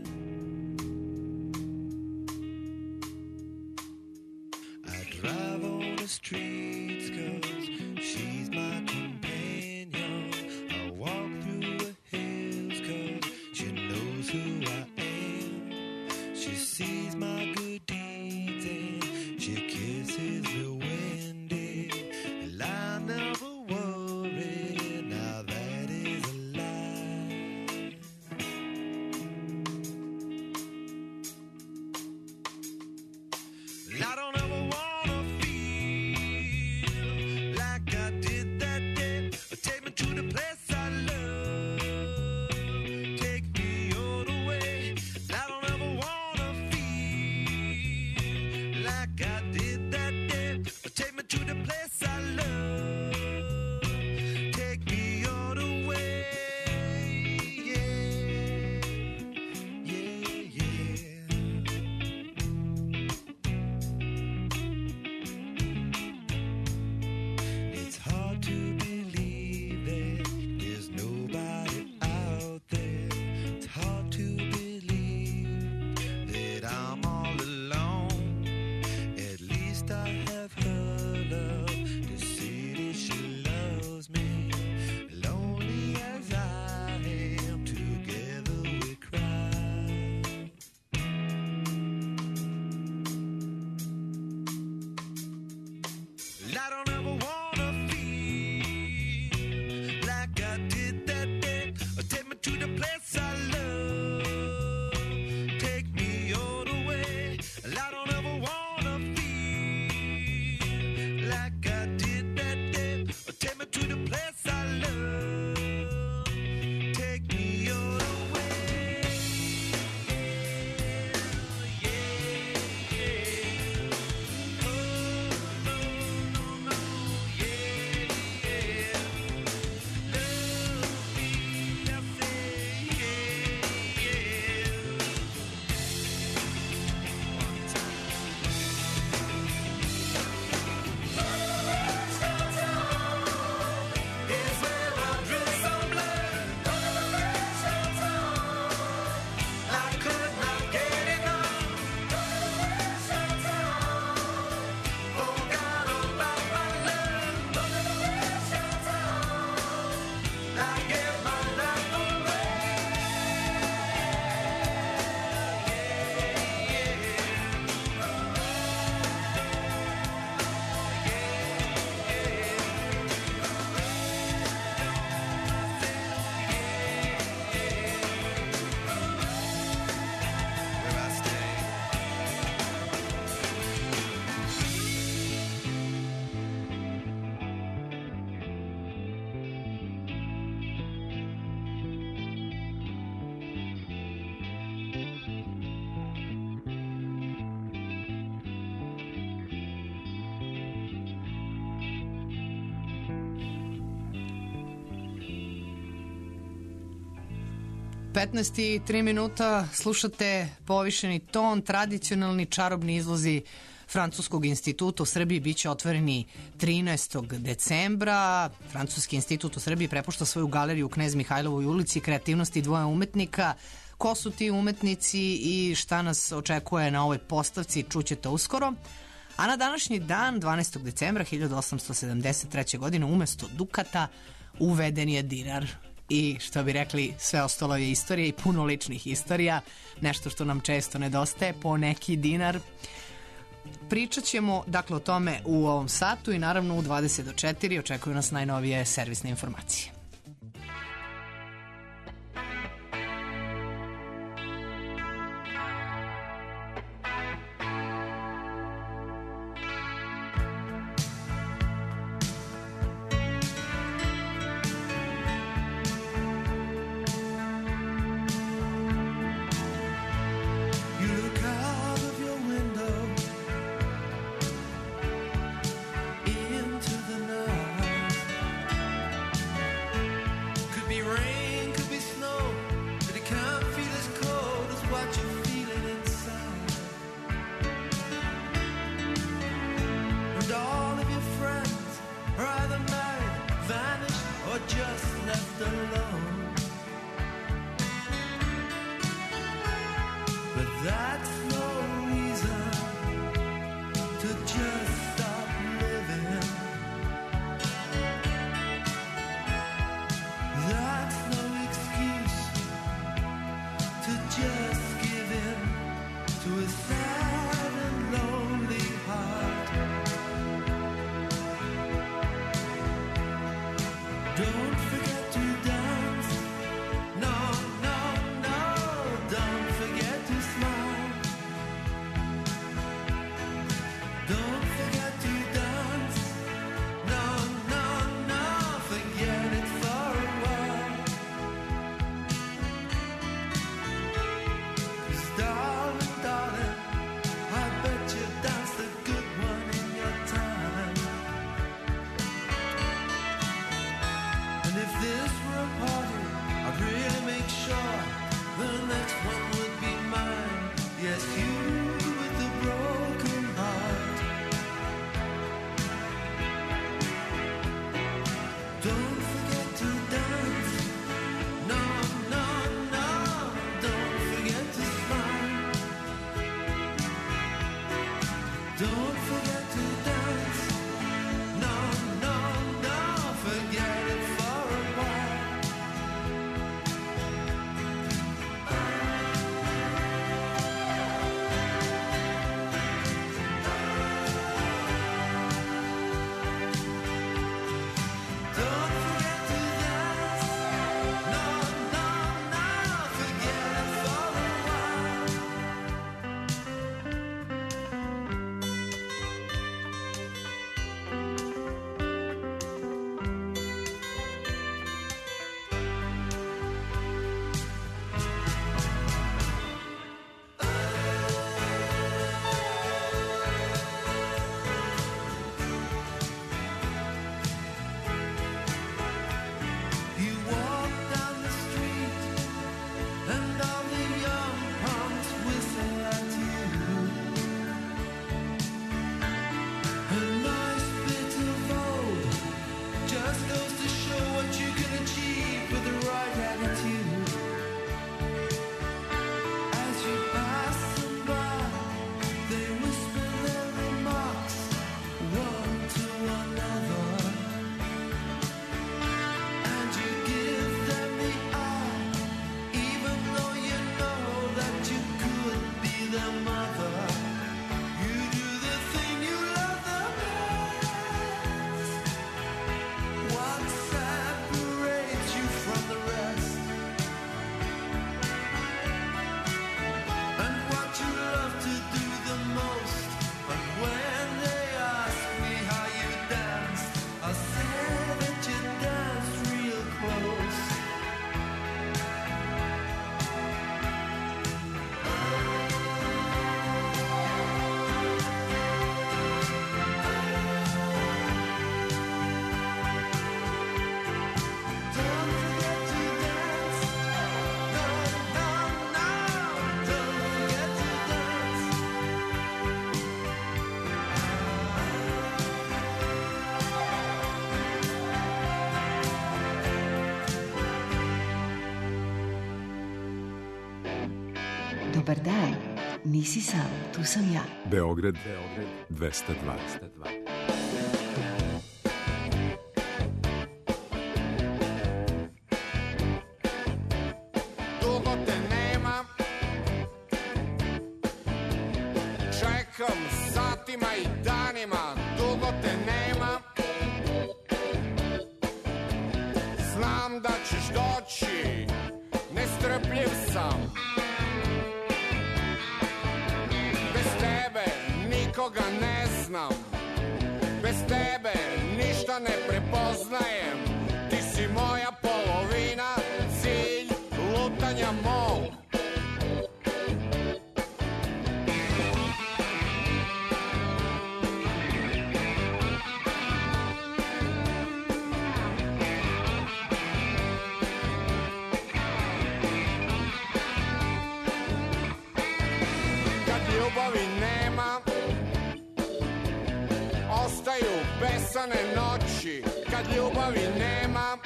I drive on the streets 'cause she's my companion. I walk through the hills 'cause she knows who I am. She sees my good deeds and she kisses the windy. And I never worry, now that is a lie. I don't ever wanna feel like I did that day. Take me to the place I love, take me all the way. I don't ever wanna feel like I did petnaest i tri minuta slušate povišeni ton, tradicionalni čarobni izlozi Francuskog instituta u Srbiji biće otvoreni trinaestog decembra. Francuski institut u Srbiji prepušta svoju galeriju u Knez Mihajlovoj ulici kreativnosti dvoje umetnika. Ko su ti umetnici i šta nas očekuje na ovoj postavci čućete uskoro. A na današnji dan, dvanaestog decembra hiljadu osamsto sedamdeset treće. godine, umesto dukata uveden je dinar. I što bi rekli, sve ostalo je istorija i puno ličnih istorija, nešto što nam često nedostaje, po neki dinar. Pričat ćemo dakle o tome u ovom satu i naravno u dvadeset do četiri očekuju nas najnovije servisne informacije. Dobar dan, nisi sam, tu sam ja. Beograd, Beograd, dvesta dva. Dugo te nema, čekam satima i danima, dugo te nema. Znam da ćeš doći, nestrpljiv sam. Bez tebe nikoga ne znam, bez tebe ništa ne prepoznajem. Ti si moja polovina, cilj lutanja mog. Ljubavi nema, ostaju besane noći. Kad ljubavi nema,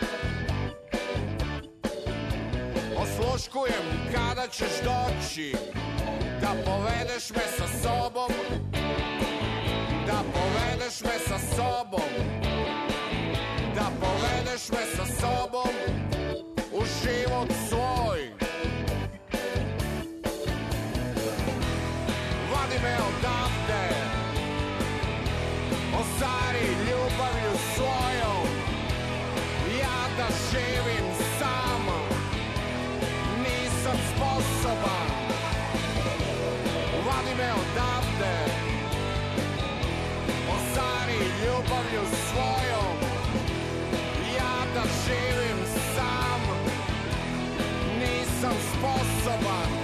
osluškujem kada ćeš doći. Da povedeš me sa sobom, da povedeš me sa sobom, da povedeš me sa sobom u život svoj. Vadi me odavde, ostari ljubavlju svojom. Ja da živim sam, nisam sposoban. Vadi me odavde, ostari ljubavlju svojom. Ja da živim sam, nisam sposoban.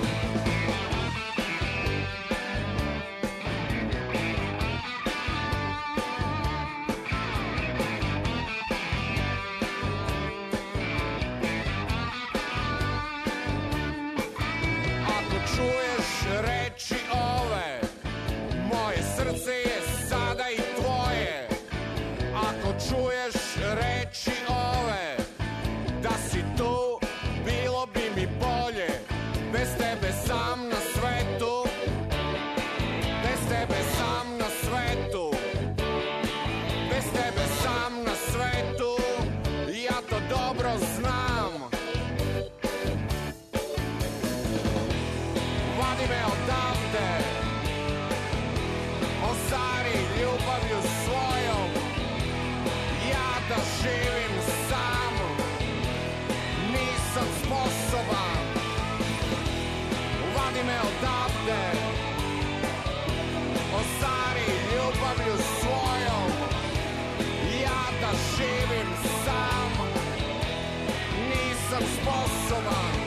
Reči ove, moje srce je sada i tvoje. Ako čuješ reči ove, da si tu, bilo bi mi bolje. Bez tebe sam na svetu, bez tebe sam na svetu, bez tebe sam na svetu, ja to dobro znam. Vadi me odavde, ostari ljubavlju svojom. Ja da živim sam, nisam sposoban. Vadi me odavde, ostari ljubavlju svojom. Ja da živim sam, nisam sposoban.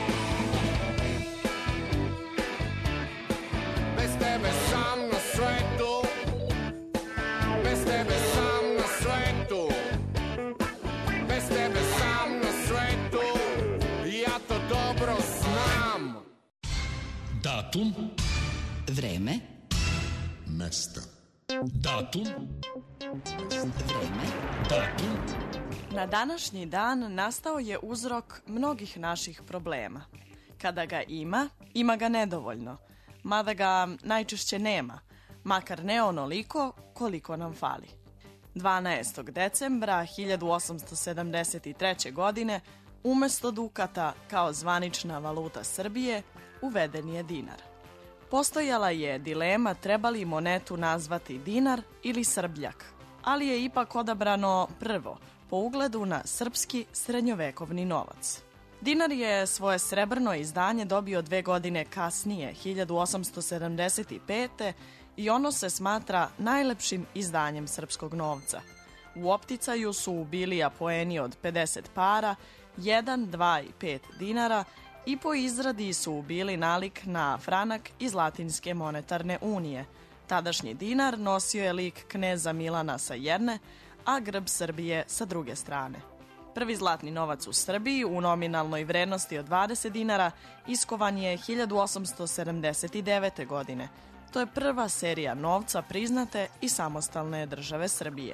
Bez tebe sam na svetu, bez tebe sam na svetu, bez tebe sam na svetu, ja to dobro znam. Datum, vreme, mesta. Datum, vreme, datum. Na današnji dan nastao je uzrok mnogih naših problema. Kada ga ima, ima ga nedovoljno, mada ga najčešće nema, makar ne onoliko koliko nam fali. dvanaestog decembra hiljadu osamsto sedamdeset treće. godine umesto dukata kao zvanična valuta Srbije uveden je dinar. Postojala je dilema treba li monetu nazvati dinar ili srbljak, ali je ipak odabrano prvo po ugledu na srpski srednjovekovni novac. Dinar je svoje srebrno izdanje dobio dve godine kasnije, hiljadu osamsto sedamdeset pete. i ono se smatra najlepšim izdanjem srpskog novca. U opticaju su bili apoeni od pedeset para, jedan, dva i pet dinara i po izradi su bili nalik na franak iz Latinske monetarne unije. Tadašnji dinar nosio je lik kneza Milana sa jedne, a grb Srbije sa druge strane. Prvi zlatni novac u Srbiji u nominalnoj vrednosti od dvadeset dinara iskovan je hiljadu osamsto sedamdeset devete. godine. To je prva serija novca priznate i samostalne države Srbije.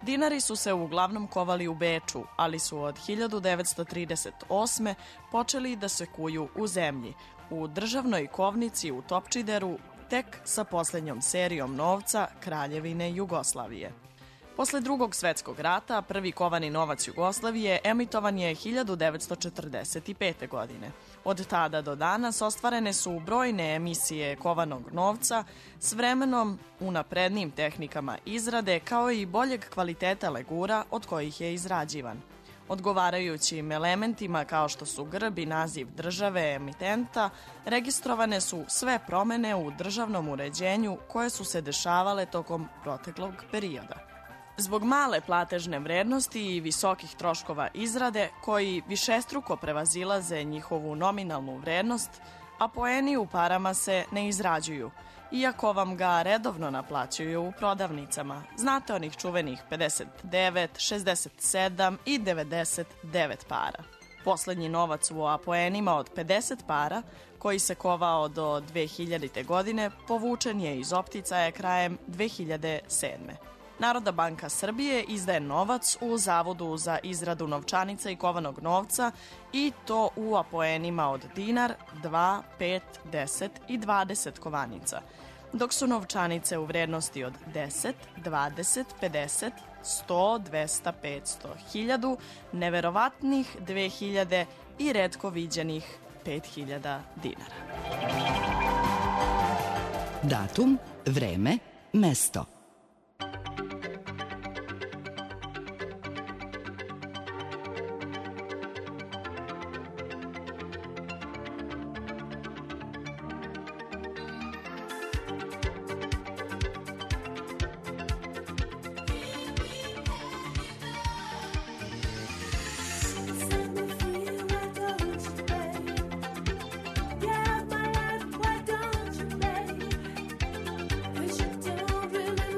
Dinari su se uglavnom kovali u Beču, ali su od hiljadu devetsto trideset osme počeli da se kuju u zemlji, u državnoj kovnici u Topčideru, tek sa poslednjom serijom novca Kraljevine Jugoslavije. Posle drugog svetskog rata, prvi kovani novac Jugoslavije emitovan je hiljadu devetsto četrdeset pete. godine. Od tada do danas ostvarene su brojne emisije kovanog novca s vremenom unaprednim tehnikama izrade kao i boljeg kvaliteta legura od kojih je izrađivan. Odgovarajućim elementima kao što su grb i naziv države emitenta, registrovane su sve promene u državnom uređenju koje su se dešavale tokom proteklog perioda. Zbog male platežne vrednosti i visokih troškova izrade, koji višestruko prevazilaze njihovu nominalnu vrednost, a poeni u parama se ne izrađuju, iako vam ga redovno naplaćuju u prodavnicama. Znate onih čuvenih pedeset devet, šezdeset sedam i devedeset devet para. Poslednji novac u apoenima od pedeset para, koji se kovao do dve hiljadite. godine, povučen je iz opticaja krajem dve hiljade sedme. Narodna banka Srbije izdaje novac u Zavodu za izradu novčanica i kovanog novca i to u apoenima od dinar, dva, pet, deset i dvadeset kovanica, dok su novčanice u vrednosti od deset, dvadeset, pedeset, sto, dvesta, petsto, hiljadu, neverovatnih dve hiljade i retko viđenih pet hiljada dinara. Datum, vreme, mesto. Remember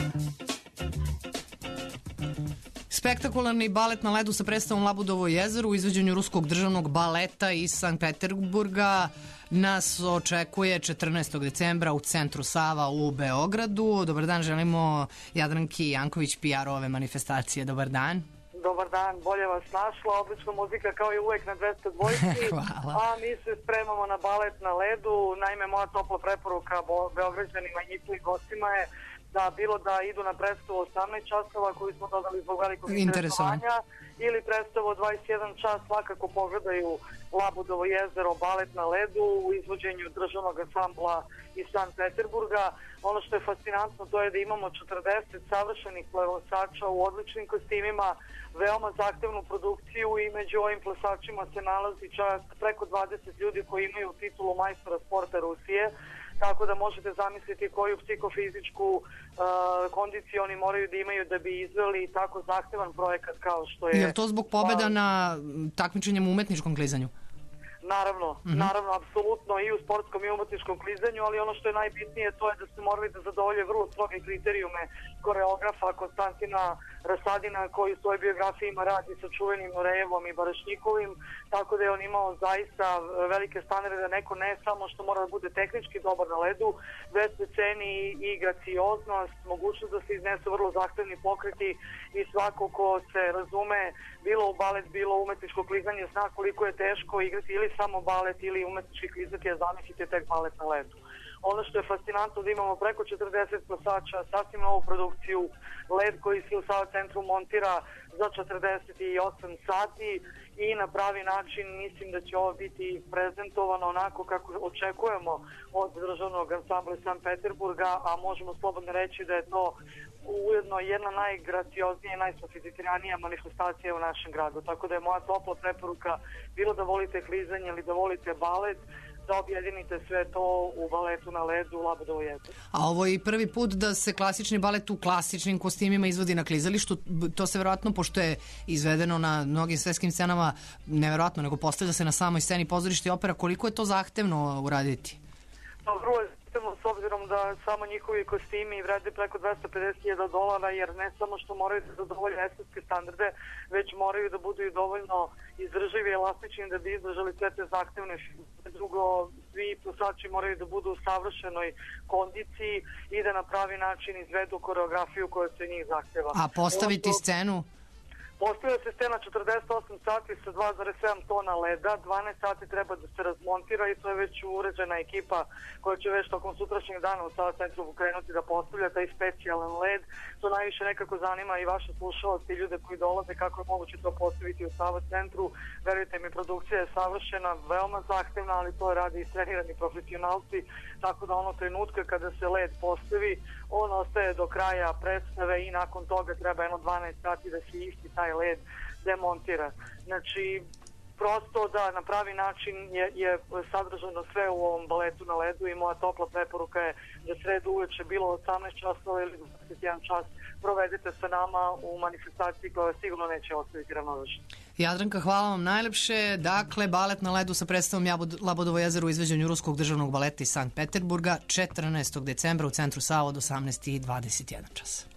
Spektakularni balet na ledu sa predstavom Labudovo jezero u izvođenju Ruskog državnog baleta iz Sankt Peterburga nas očekuje četrnaestog decembra u centru Sava u Beogradu. Dobar dan, želimo Jadranki Janković, P R ove manifestacije. Dobar dan. Dobar dan, bolje vas našla, odlična muzika kao i uvek na dvesta dvojci. Hvala. A mi se spremamo na balet na ledu. Naime, moja topla preporuka Beograđanima i njihovim gostima je da bilo da idu na predstavu osamnaest časova koju smo dodali zbog velikog interesovanja ili predstavu dvadeset jedan čas, svakako pogledaju Labudovo jezero, balet na ledu u izvođenju državnog ansambla iz Sankt Peterburga. Ono što je fascinantno to je da imamo četrdeset savršenih plesača u odličnim kostimima, veoma zahtevnu produkciju i među ovim plesačima se nalazi čak preko dvadeset ljudi koji imaju titulu majstora sporta Rusije. Tako da možete zamisliti koju psihofizičku uh, kondiciju oni moraju da imaju da bi izveli tako zahtevan projekat kao što je... Je li to zbog pobjeda na takmičenjem u umetničkom klizanju? Naravno, mm-hmm. naravno, apsolutno i u sportskom i umetničkom klizanju, ali ono što je najbitnije to je da su morali da zadovolje vrlo stroge kriterijume koreografa Konstantina Rasadina koji u svojoj biografiji ima radi sa čuvenim Norejevom i Barašnikovim, tako da je on imao zaista velike standarde da neko ne samo što mora da bude tehnički dobar na ledu, već se ceni i gracioznost, mogućnost da se iznesu vrlo zahtevni pokreti i svako ko se razume bilo u balet, bilo u umetničko klizanje zna koliko je teško igrati ili samo balet ili umetnički klizak je, zamislite tek balet na ledu. Ono što je fascinantno da imamo preko četrdeset plesača, sasvim novu produkciju, led koji se u Sava centru montira za četrdeset osam sati i na pravi način mislim da će ovo biti prezentovano onako kako očekujemo od državnog ansambla Sankt Peterburga, a možemo slobodno reći da je to ujedno jedna najgracioznija i najsofisticiranija manifestacija u našem gradu. Tako da je moja topla preporuka bilo da volite klizanje ili da volite balet, da objedinite sve to u baletu na ledu u Labudovo jezero. A ovo je i prvi put da se klasični balet u klasičnim kostimima izvodi na klizalištu. To se verovatno, pošto je izvedeno na mnogim svetskim scenama, neverovatno, nego postavlja se na samoj sceni pozorišta i opera. Koliko je to zahtevno uraditi? Pa vrlo je zahtevno s obzirom da samo njihovi kostimi vrede preko dvesta pedeset hiljada dolara, jer ne samo što moraju da zadovolje estetske standarde, već moraju da budu i dovoljno izdrživi i elastični da bi izdržali sve te zahtevne filme. Drugo, svi plesači moraju da budu u savršenoj kondiciji i da na pravi način izvedu koreografiju koja se njih zahteva. A postaviti što... scenu? Postavlja se scena četrdeset osam sati sa dva zarez sedam tona leda, dvanaest sati treba da se razmontira i to je već uređena ekipa koja će već tokom sutrašnjeg dana u Sava centru pokrenuti da postavlja taj specijalan led. To najviše nekako zanima i vaše slušalce i ljude koji dolaze kako je moguće to postaviti u Sava centru. Verujte mi, produkcija je savršena, veoma zahtevna, ali to radi i trenirani profesionalci, tako da ono trenutka kada se led postavi, on ostaje do kraja predstave i nakon toga treba jedno dvanaest sati da se isti taj led demontira. Znači, prosto da na pravi način je, je sadržano sve u ovom baletu na ledu i moja topla preporuka je da sredu uveče bilo osamnaest časova ili dvadeset jedan čas provedete sa nama u manifestaciji koja sigurno neće ostaviti ravnodušno. Jadranka, hvala vam najlepše. Dakle, balet na ledu sa predstavom Labudovo jezero u izvođenju Ruskog državnog baleta iz Sankt Peterburga četrnaestog decembra u centru Sava od osamnaest i dvadeset jedan čas.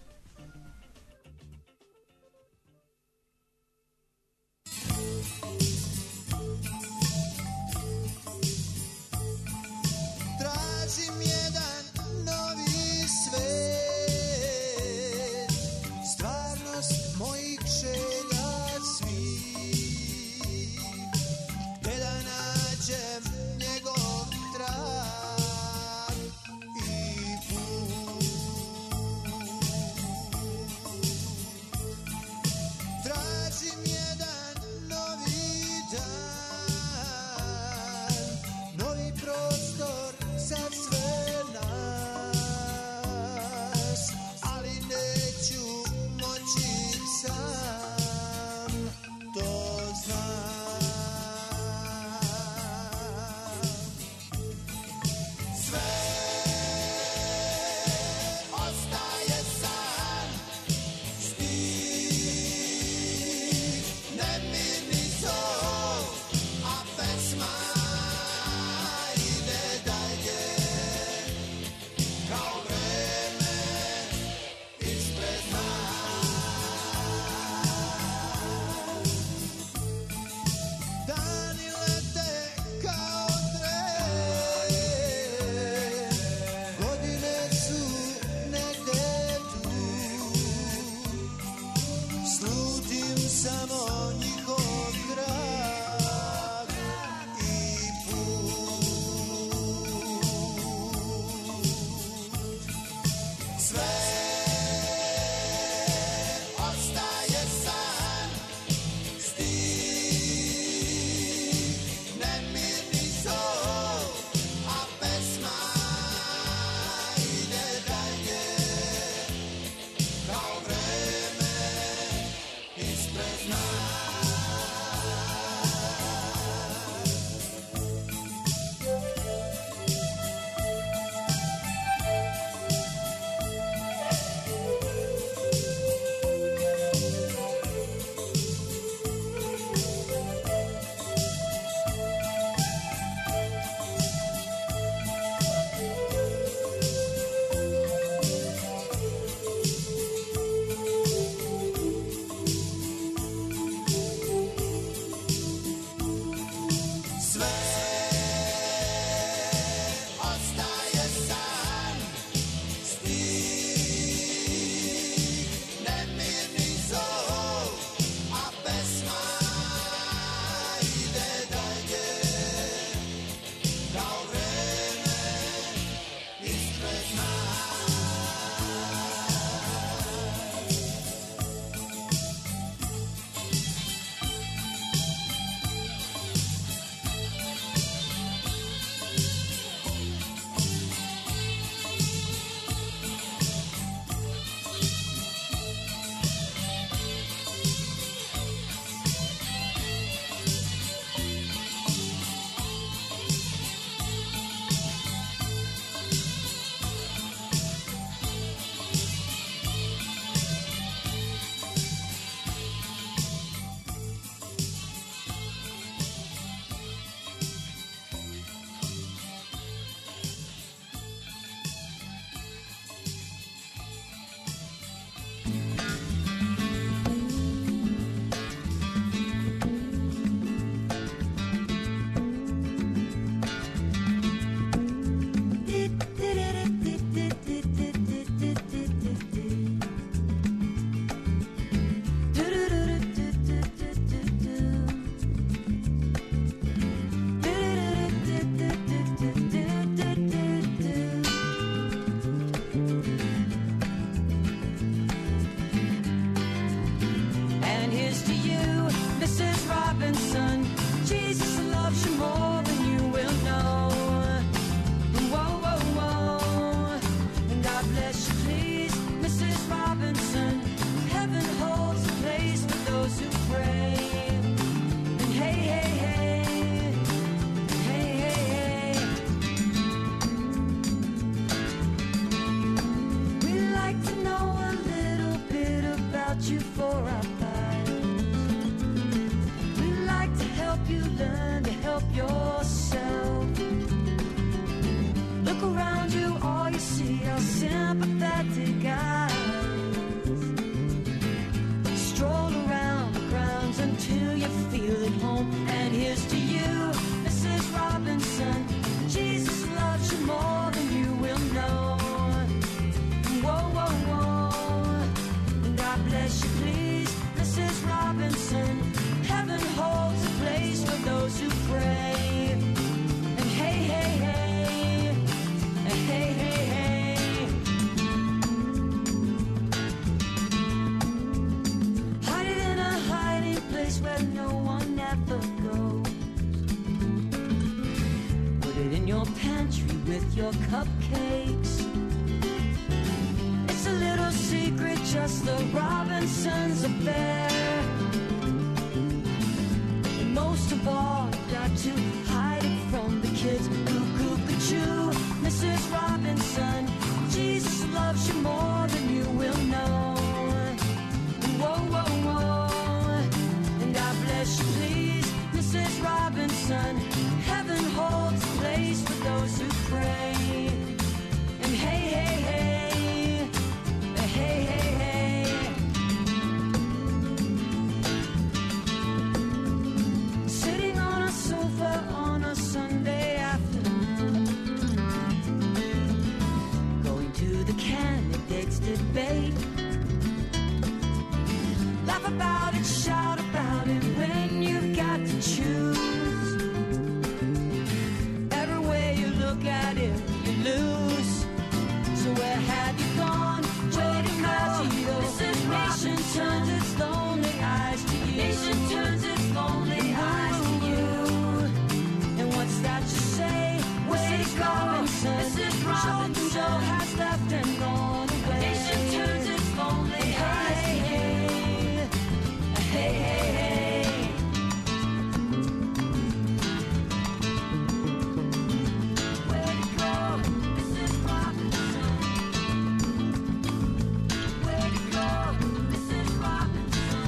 Tražim jedan novi svet, stvarnost mojih želja svih, gde da nađem njegov trag i put. for our lives. We like to help you learn to help yourself. Look around you, all you see are sympathetic eyes. Stroll around the grounds until you feel at home. And here's to you, Missus Robinson. Jesus loves you more than you will know. Whoa, whoa, whoa. And God bless you, please, Missus Robinson. Heaven holds a place for those who pray. And hey, hey, hey. And hey, hey, hey. Hide it in a hiding place where no one ever goes. Put it in your pantry with your cupcakes. It's a little secret, just the Robinsons affair. And most of all, you got to hide it from the kids. Cuckoo, cuckoo, Missus Robinson. Jesus loves you more than you will know. Whoa, whoa, whoa. And God bless you, please, Missus Robinson. Heaven holds a place for those who pray. And hey, hey, hey. Hey, hey, hey. Sitting on a sofa on a Sunday afternoon, going to the candidates' debate. Laugh about it, shout about it when you've got to choose. Every way you look at it, you lose. So where have you gone? Where to go? This nation turns its lonely eyes to you. Nation turns its lonely eyes to you. And what's that you say? Where to go? Missus Robinson Joe has left and gone away. Nation turns its lonely eyes to you. Hey, hey, hey. Where to go? Missus Robinson. Where to go? Missus Robinson.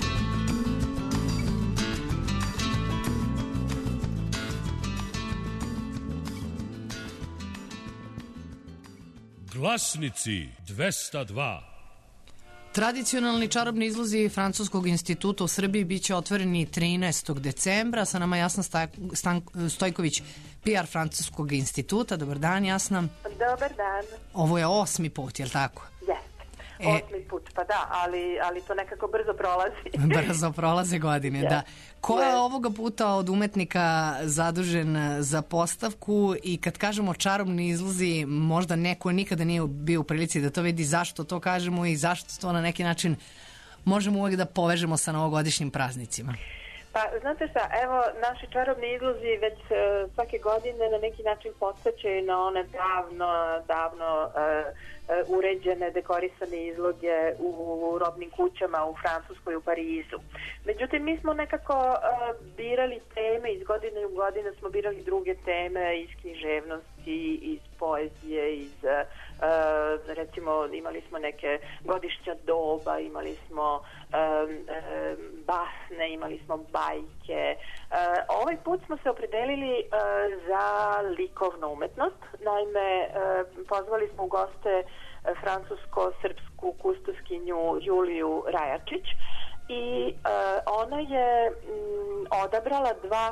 Glasnici dvesta dva. Tradicionalni čarobni izlozi Francuskog instituta u Srbiji biće otvoreni trinaestog decembra. Sa nama Jasna Stojković, P R Francuskog instituta. Dobar dan, Jasna. Dobar dan. Ovo je osmi put, je li tako? Jeste. E, Osmi put, pa da, ali, ali to nekako brzo prolazi. Brzo prolaze godine, yes. Da. Ko je ovoga puta od umetnika zadužen za postavku i kad kažemo čarobni izlozi, možda neko nikada nije bio u prilici da to vidi, zašto to kažemo i zašto to na neki način možemo uvek da povežemo sa novogodišnjim praznicima? Pa, znate šta, evo, naši čarobni izlozi već uh, svake godine na neki način podsjećaju na one davno, davno uh, uh, uređene, dekorisane izloge u, u robnim kućama u Francuskoj, u Parizu. Međutim, mi smo nekako uh, birali teme, iz godine u godine smo birali druge teme iz književnosti, iz poezije, iz... Uh, recimo imali smo neke godišnja doba, imali smo um, um, basne, imali smo bajke. Uh, ovaj put smo se opredelili uh, za likovnu umetnost. Naime, uh, pozvali smo u goste uh, francusko-srpsku kustoskinju Juliju Rajačić i uh, ona je um, odabrala dva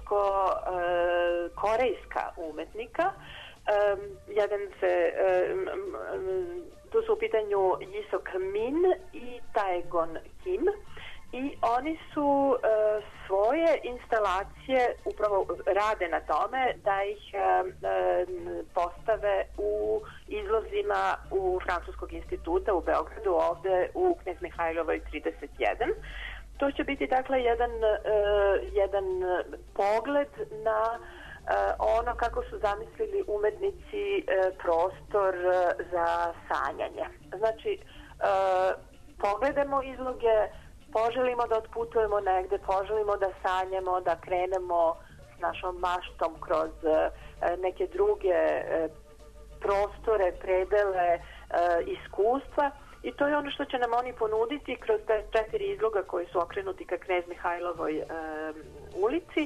francusko-korejska uh, umetnika. Um, jedan se, um, um, tu su u pitanju Jisok Min i Taegon Kim i oni su uh, svoje instalacije upravo rade na tome da ih uh, um, postave u izlozima u Francuskog instituta u Beogradu, ovde u Knez Mihajlovoj trideset jedan. To će biti dakle jedan, uh, jedan pogled na Uh, ono kako su zamislili umetnici uh, prostor uh, za sanjanje. Znači, uh, pogledamo izloge, poželimo da otputujemo negde, poželimo da sanjamo, da krenemo s našom maštom kroz uh, neke druge uh, prostore, predele, uh, iskustva i to je ono što će nam oni ponuditi kroz te četiri izloga koji su okrenuti ka Knez Mihajlovoj e, ulici.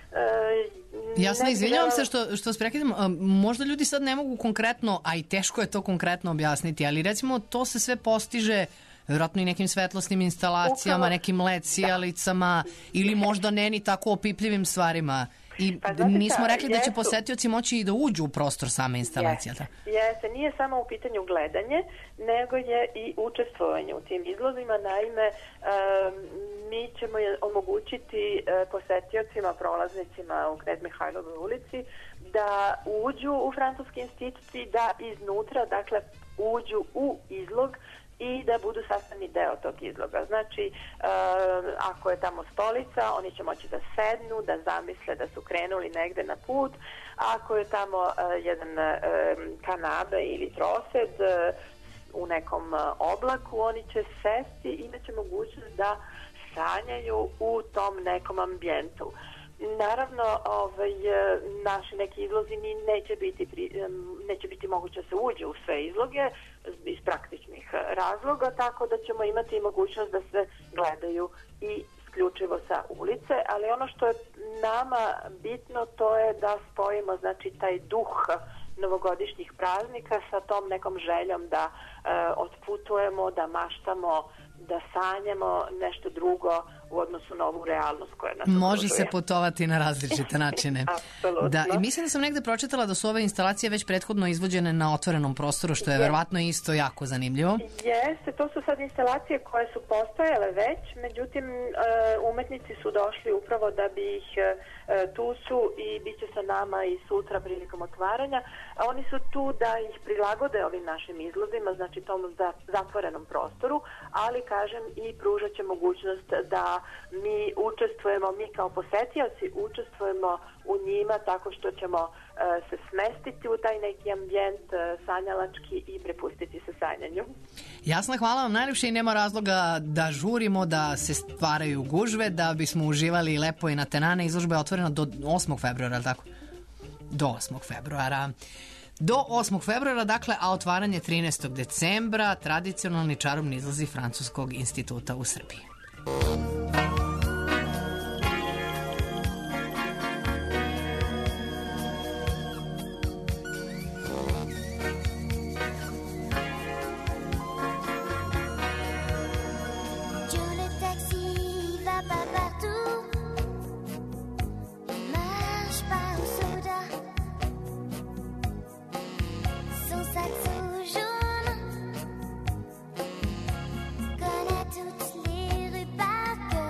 E, Jasno, izvinjavam se što, što sprekidam. Možda ljudi sad ne mogu konkretno, a i teško je to konkretno objasniti, ali recimo to se sve postiže vjerojatno i nekim svetlosnim instalacijama, Upravo. nekim led sijalicama, da. ili možda ne ni tako opipljivim stvarima. I pa, znate, nismo rekli da će jesu, posetioci moći i da uđu u prostor same instalacije. Jeste, jeste, nije samo u pitanju gledanje, nego je i učestvovanje u tim izlozima. Naime, um, mi ćemo je omogućiti uh, posetiocima, prolaznicima u Knez Mihajlovoj ulici da uđu u Francuski institut i da iznutra, dakle, uđu u izlog i da budu sastavni deo tog izloga. Znači, e, ako je tamo stolica, oni će moći da sednu, da zamisle da su krenuli negde na put. Ako je tamo e, jedan e, kanabe ili trosed e, u nekom e, oblaku, oni će sesti i imaće mogućnost da sanjaju u tom nekom ambijentu. Naravno, ovaj, naši neki izlozi ni neće biti, pri, neće biti moguće da se uđe u sve izloge iz praktičnih razloga, tako da ćemo imati mogućnost da se gledaju i isključivo sa ulice, ali ono što je nama bitno to je da spojimo, znači, taj duh novogodišnjih praznika sa tom nekom željom da e, otputujemo, da maštamo, da sanjamo nešto drugo u odnosu na ovu realnost koja nas Može okružuje. se putovati na različite načine. Apsolutno. Da, i mislim da sam negde pročitala da su ove instalacije već prethodno izvođene na otvorenom prostoru, što je yes. verovatno isto jako zanimljivo. Jeste, to su sad instalacije koje su postojale već, međutim umetnici su došli upravo da bi ih, tu su i bit će sa nama i sutra prilikom otvaranja, a oni su tu da ih prilagode ovim našim izlozima, znači tom zatvorenom prostoru, ali kažem i pružat će mogućnost da mi učestvujemo, mi kao posetioci učestvujemo u njima tako što ćemo uh, se smestiti u taj neki ambijent uh, sanjalački i prepustiti se sanjanju. Jasno, hvala vam najljepše i nema razloga da žurimo, da se stvaraju gužve, da bismo uživali lepo i na Tenane. Izložba je otvorena do osmog februara, ali tako? Do osmog februara. Do osmog februara, dakle, a otvaranje trinaestog decembra, tradicionalni čarobni izlozi Francuskog instituta u Srbiji. Connaît toutes les rues par cœur.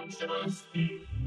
budućnosti.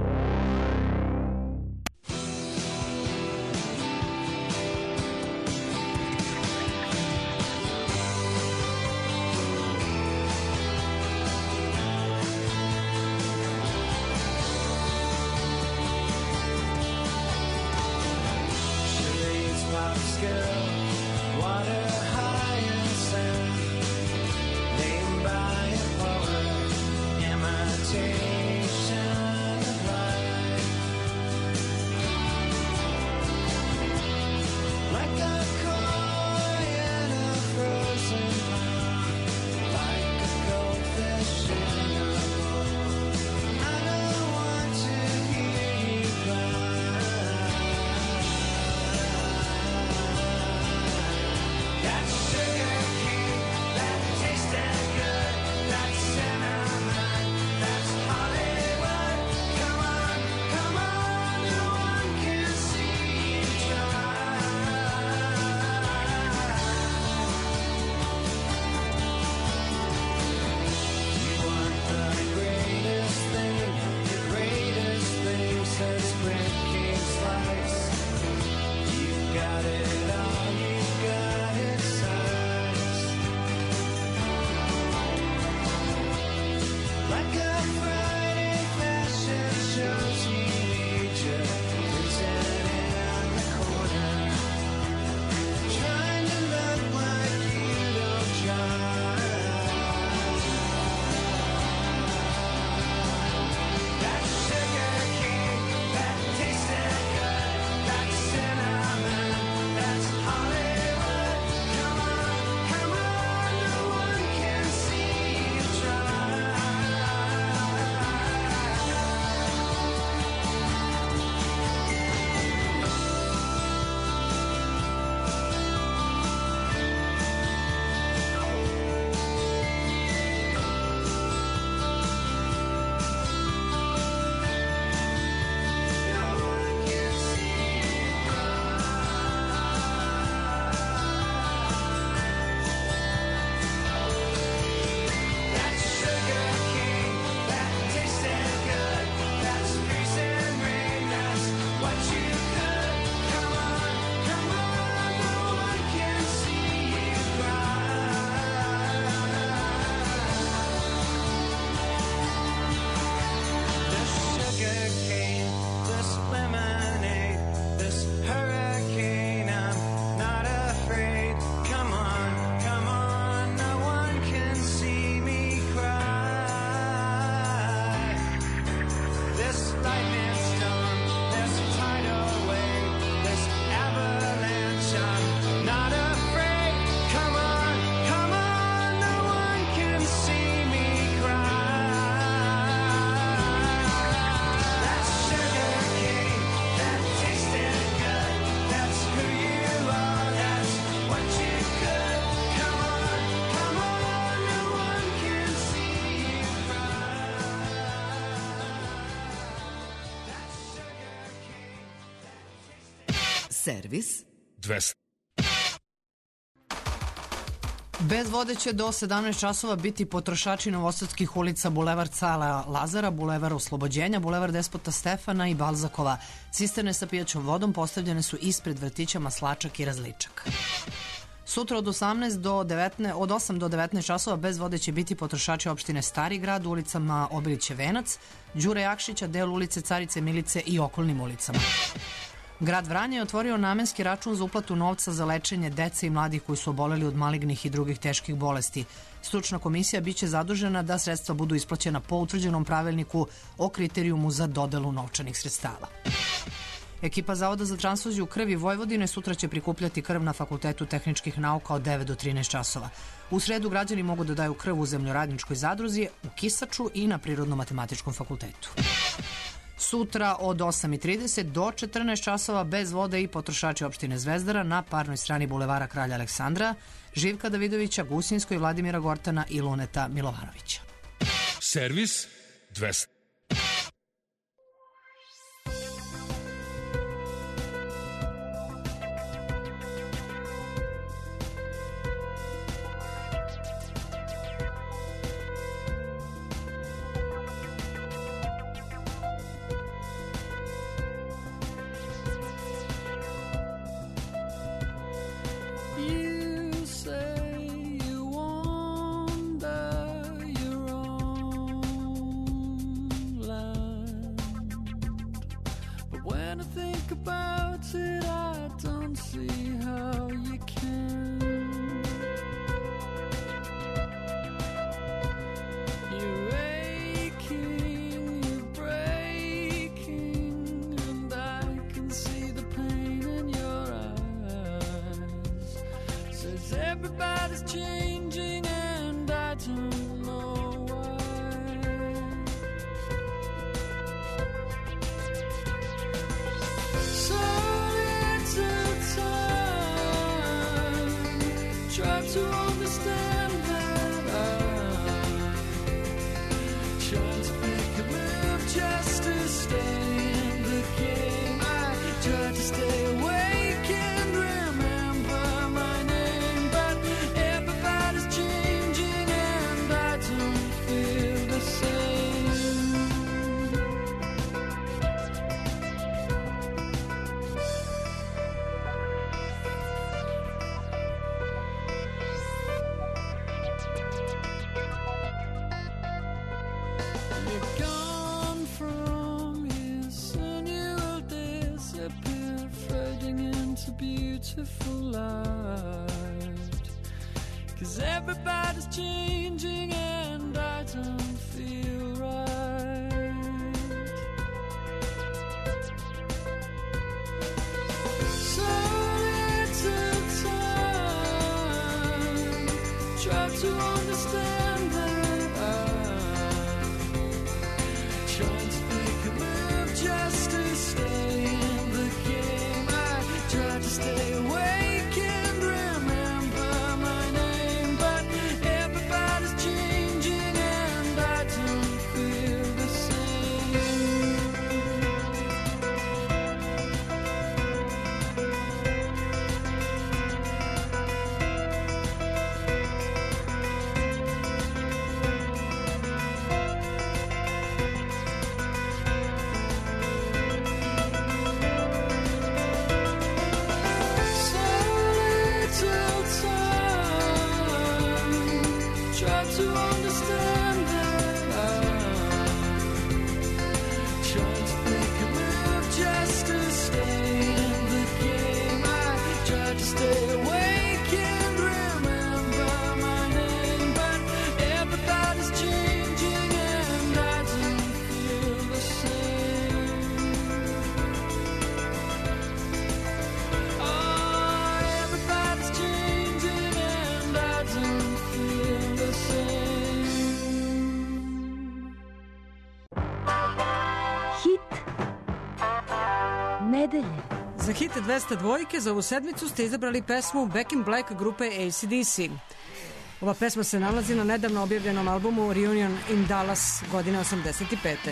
Servis dvesta. Bez vode će do sedamnaest časova biti potrošači novosadskih ulica Bulevar Cara Lazara, Bulevar Oslobođenja, Bulevar Despota Stefana i Balzakova. Cisterne sa pijaćom vodom postavljene su ispred vrtića Maslačak i Različak. Sutra od osamnaest do devetnaest, od osam do devetnaest časova bez vode će biti potrošači opštine Stari grad u ulicama Obiliće Venac, Đure Jakšića, del ulice Carice Milice i okolnim ulicama. Grad Vranje je otvorio namenski račun za uplatu novca za lečenje dece i mladih koji su oboleli od malignih i drugih teških bolesti. Stručna komisija biće zadužena da sredstva budu isplaćena po utvrđenom pravilniku o kriterijumu za dodelu novčanih sredstava. Ekipa Zavoda za transfuziju krvi Vojvodine sutra će prikupljati krv na Fakultetu tehničkih nauka od devet do trinaest časova. U sredu građani mogu da daju krv u Zemljoradničkoj zadruzi, u Kisaču i na Prirodno-matematičkom fakultetu. Sutra od osam i trideset do četrnaest časova bez vode i potrošači opštine Zvezdara na parnoj strani Bulevara Kralja Aleksandra, Živka Davidovića, Gusinsko i Vladimira Gortana i Luneta Milovanovića. Servis dvesta. when I think about it, I don't see how you can. You're aching, you're breaking, and I can see the pain in your eyes. Says everybody's changing and I don't know why. So little time, try to understand that I'm trying to make a move just to stay in the game. I try to stay awake and remember my name, but everybody's changing and I don't feel the same. You're gone from here, soon you'll disappear, fading into beautiful light. 'Cause everybody's changing and I don't feel right. So little time, try to understand that I'm trying to make a move just to stay in the game. I try to stay awake and remember my name, but everybody's changing and I don't feel the same. So little time, try to understand that I'm trying to make a move just to stay in the game. I try to stay awake and remember my name, but everybody's changing and I don't feel the same. Oh, everybody's changing and I don't feel the same. Hit nedelje. Za hit dvesta dva za ovu sedmicu ste izabrali pesmu Back in Black grupe A C D C. Ova pesma se nalazi na nedavno objavljenom albumu Reunion in Dallas godine osamdeset pete.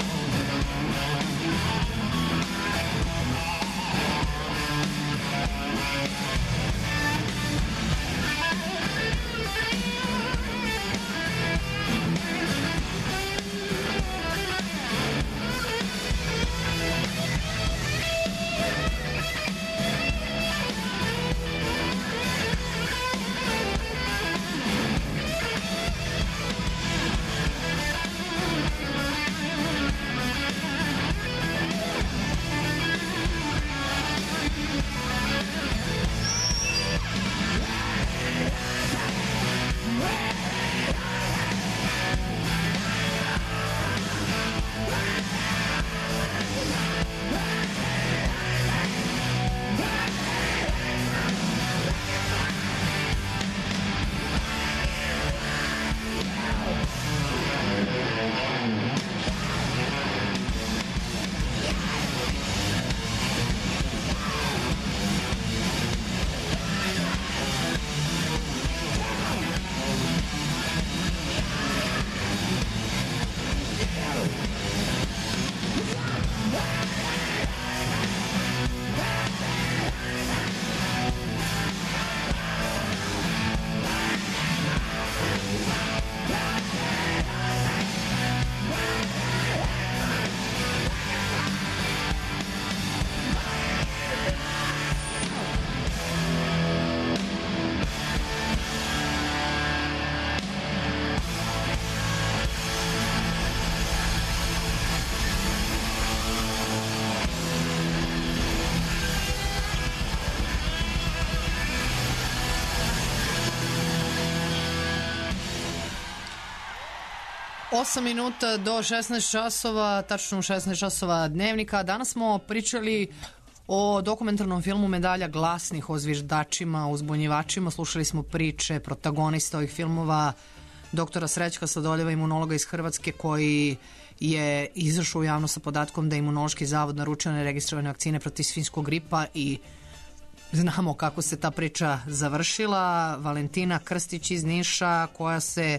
Bye. osam minuta do šesnaest časova, tačno u šesnaest časova dnevnika. Danas smo pričali o dokumentarnom filmu Medalja glasnih, o zviždačima, uzbunjivačima. Slušali smo priče protagonista ovih filmova, doktora Srećka Sladoljeva, imunologa iz Hrvatske, koji je izašao u javnost sa podatkom da je Imunološki zavod naručio neregistrovane vakcine protiv svinjskog gripa i znamo kako se ta priča završila. Valentina Krstić iz Niša, koja se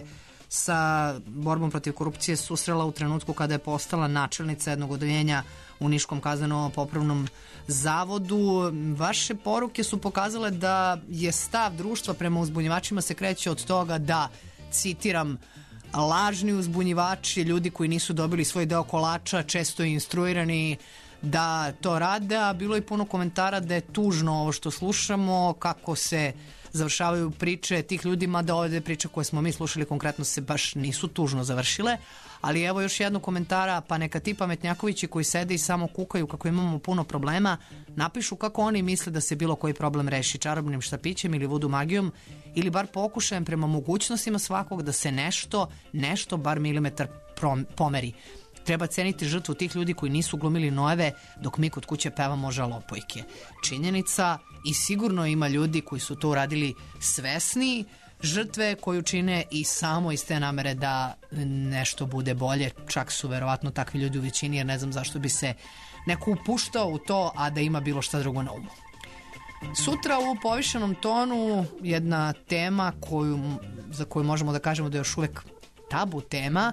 sa borbom protiv korupcije susrela u trenutku kada je postala načelnica jednog odeljenja u Niškom kazneno-popravnom zavodu. Vaše poruke su pokazale da je stav društva prema uzbunjivačima se kreće od toga da, citiram, lažni uzbunjivači, ljudi koji nisu dobili svoj deo kolača, često instruirani da to rade, a bilo je puno komentara da je tužno ovo što slušamo, kako se završavaju priče tih ljudi, mada ove priče koje smo mi slušali konkretno se baš nisu tužno završile, ali evo još jedno komentara, pa neka ti pametnjakovići koji sede i samo kukaju kako imamo puno problema, napišu kako oni misle da se bilo koji problem reši čarobnim štapićem ili vudu magijom, ili bar pokušajem prema mogućnostima svakog da se nešto, nešto bar milimetar pomeri. Treba ceniti žrtvu tih ljudi koji nisu glumili nojeve dok mi kod kuće pevamo žalopojke. Činjenica, i sigurno ima ljudi koji su to uradili svesni žrtve koju čine i samo iz te namere da nešto bude bolje. Čak su verovatno takvi ljudi u većini, jer ne znam zašto bi se neko upuštao u to, a da ima bilo šta drugo na umu. Sutra u povišenom tonu jedna tema koju, za koju možemo da kažemo da je još uvek tabu tema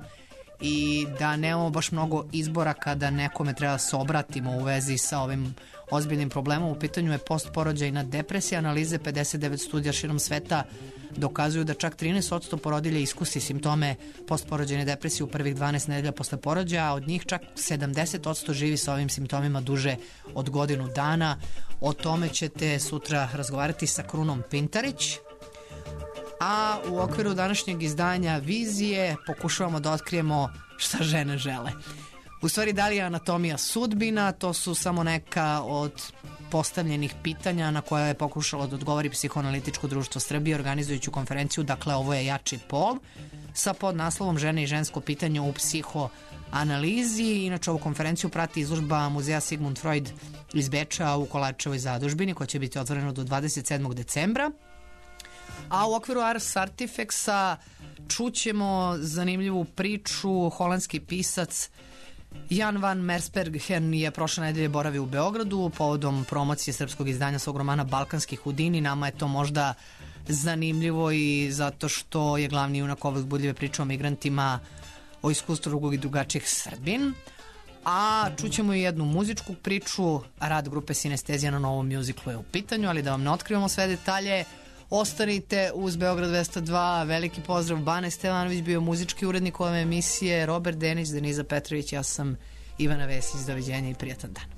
i da nemamo baš mnogo izbora kada nekome treba se obratimo u vezi sa ovim ozbiljnim problemom. U pitanju je postporođajna depresija. Analize pedeset devet studija širom sveta dokazuju da čak trinaest posto porodilja iskusi simptome postporođajne depresije u prvih dvanaest nedelja posle porođaja, a od njih čak sedamdeset posto živi sa ovim simptomima duže od godinu dana. O tome ćete sutra razgovarati sa Krunom Pintarić. A u okviru današnjeg izdanja Vizije pokušavamo da otkrijemo šta žene žele. U stvari, da li je anatomija sudbina? To su samo neka od postavljenih pitanja na koje je pokušalo da odgovori Psihoanalitičko društvo Srbije organizujući konferenciju Dakle, ovo je jači pol, sa podnaslovom Žene i žensko pitanje u psihoanalizi. Inače, ovu konferenciju prati izložba Muzeja Sigmund Freud iz Beča u Kolarčevoj zadužbini, koja će biti otvorena do dvadeset sedmog decembra. A u okviru Ars Artifexa čućemo zanimljivu priču. Holandski pisac Jan van Mersbergen je prošle nedelje boravio u Beogradu povodom promocije srpskog izdanja svog romana Balkanski hudini. Nama je to možda zanimljivo i zato što je glavni junak ove uzbudljive priče o migrantima, o iskustvu drugog i drugačijih Srbin. A čućemo i jednu muzičku priču. Rad grupe Sinestezija na novom mjuziklu je u pitanju, ali da vam ne otkrivamo sve detalje, ostanite uz Beograd dvesta dva. Veliki pozdrav, Bane Stevanović bio muzički urednik ove emisije, Robert Denić, Deniza Petrović, ja sam Ivana Vesić. Doviđenja i prijatan dan.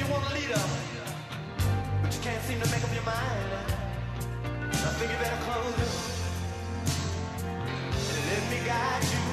you want a leader, but you can't seem to make up your mind. I think you better close it and let me guide you.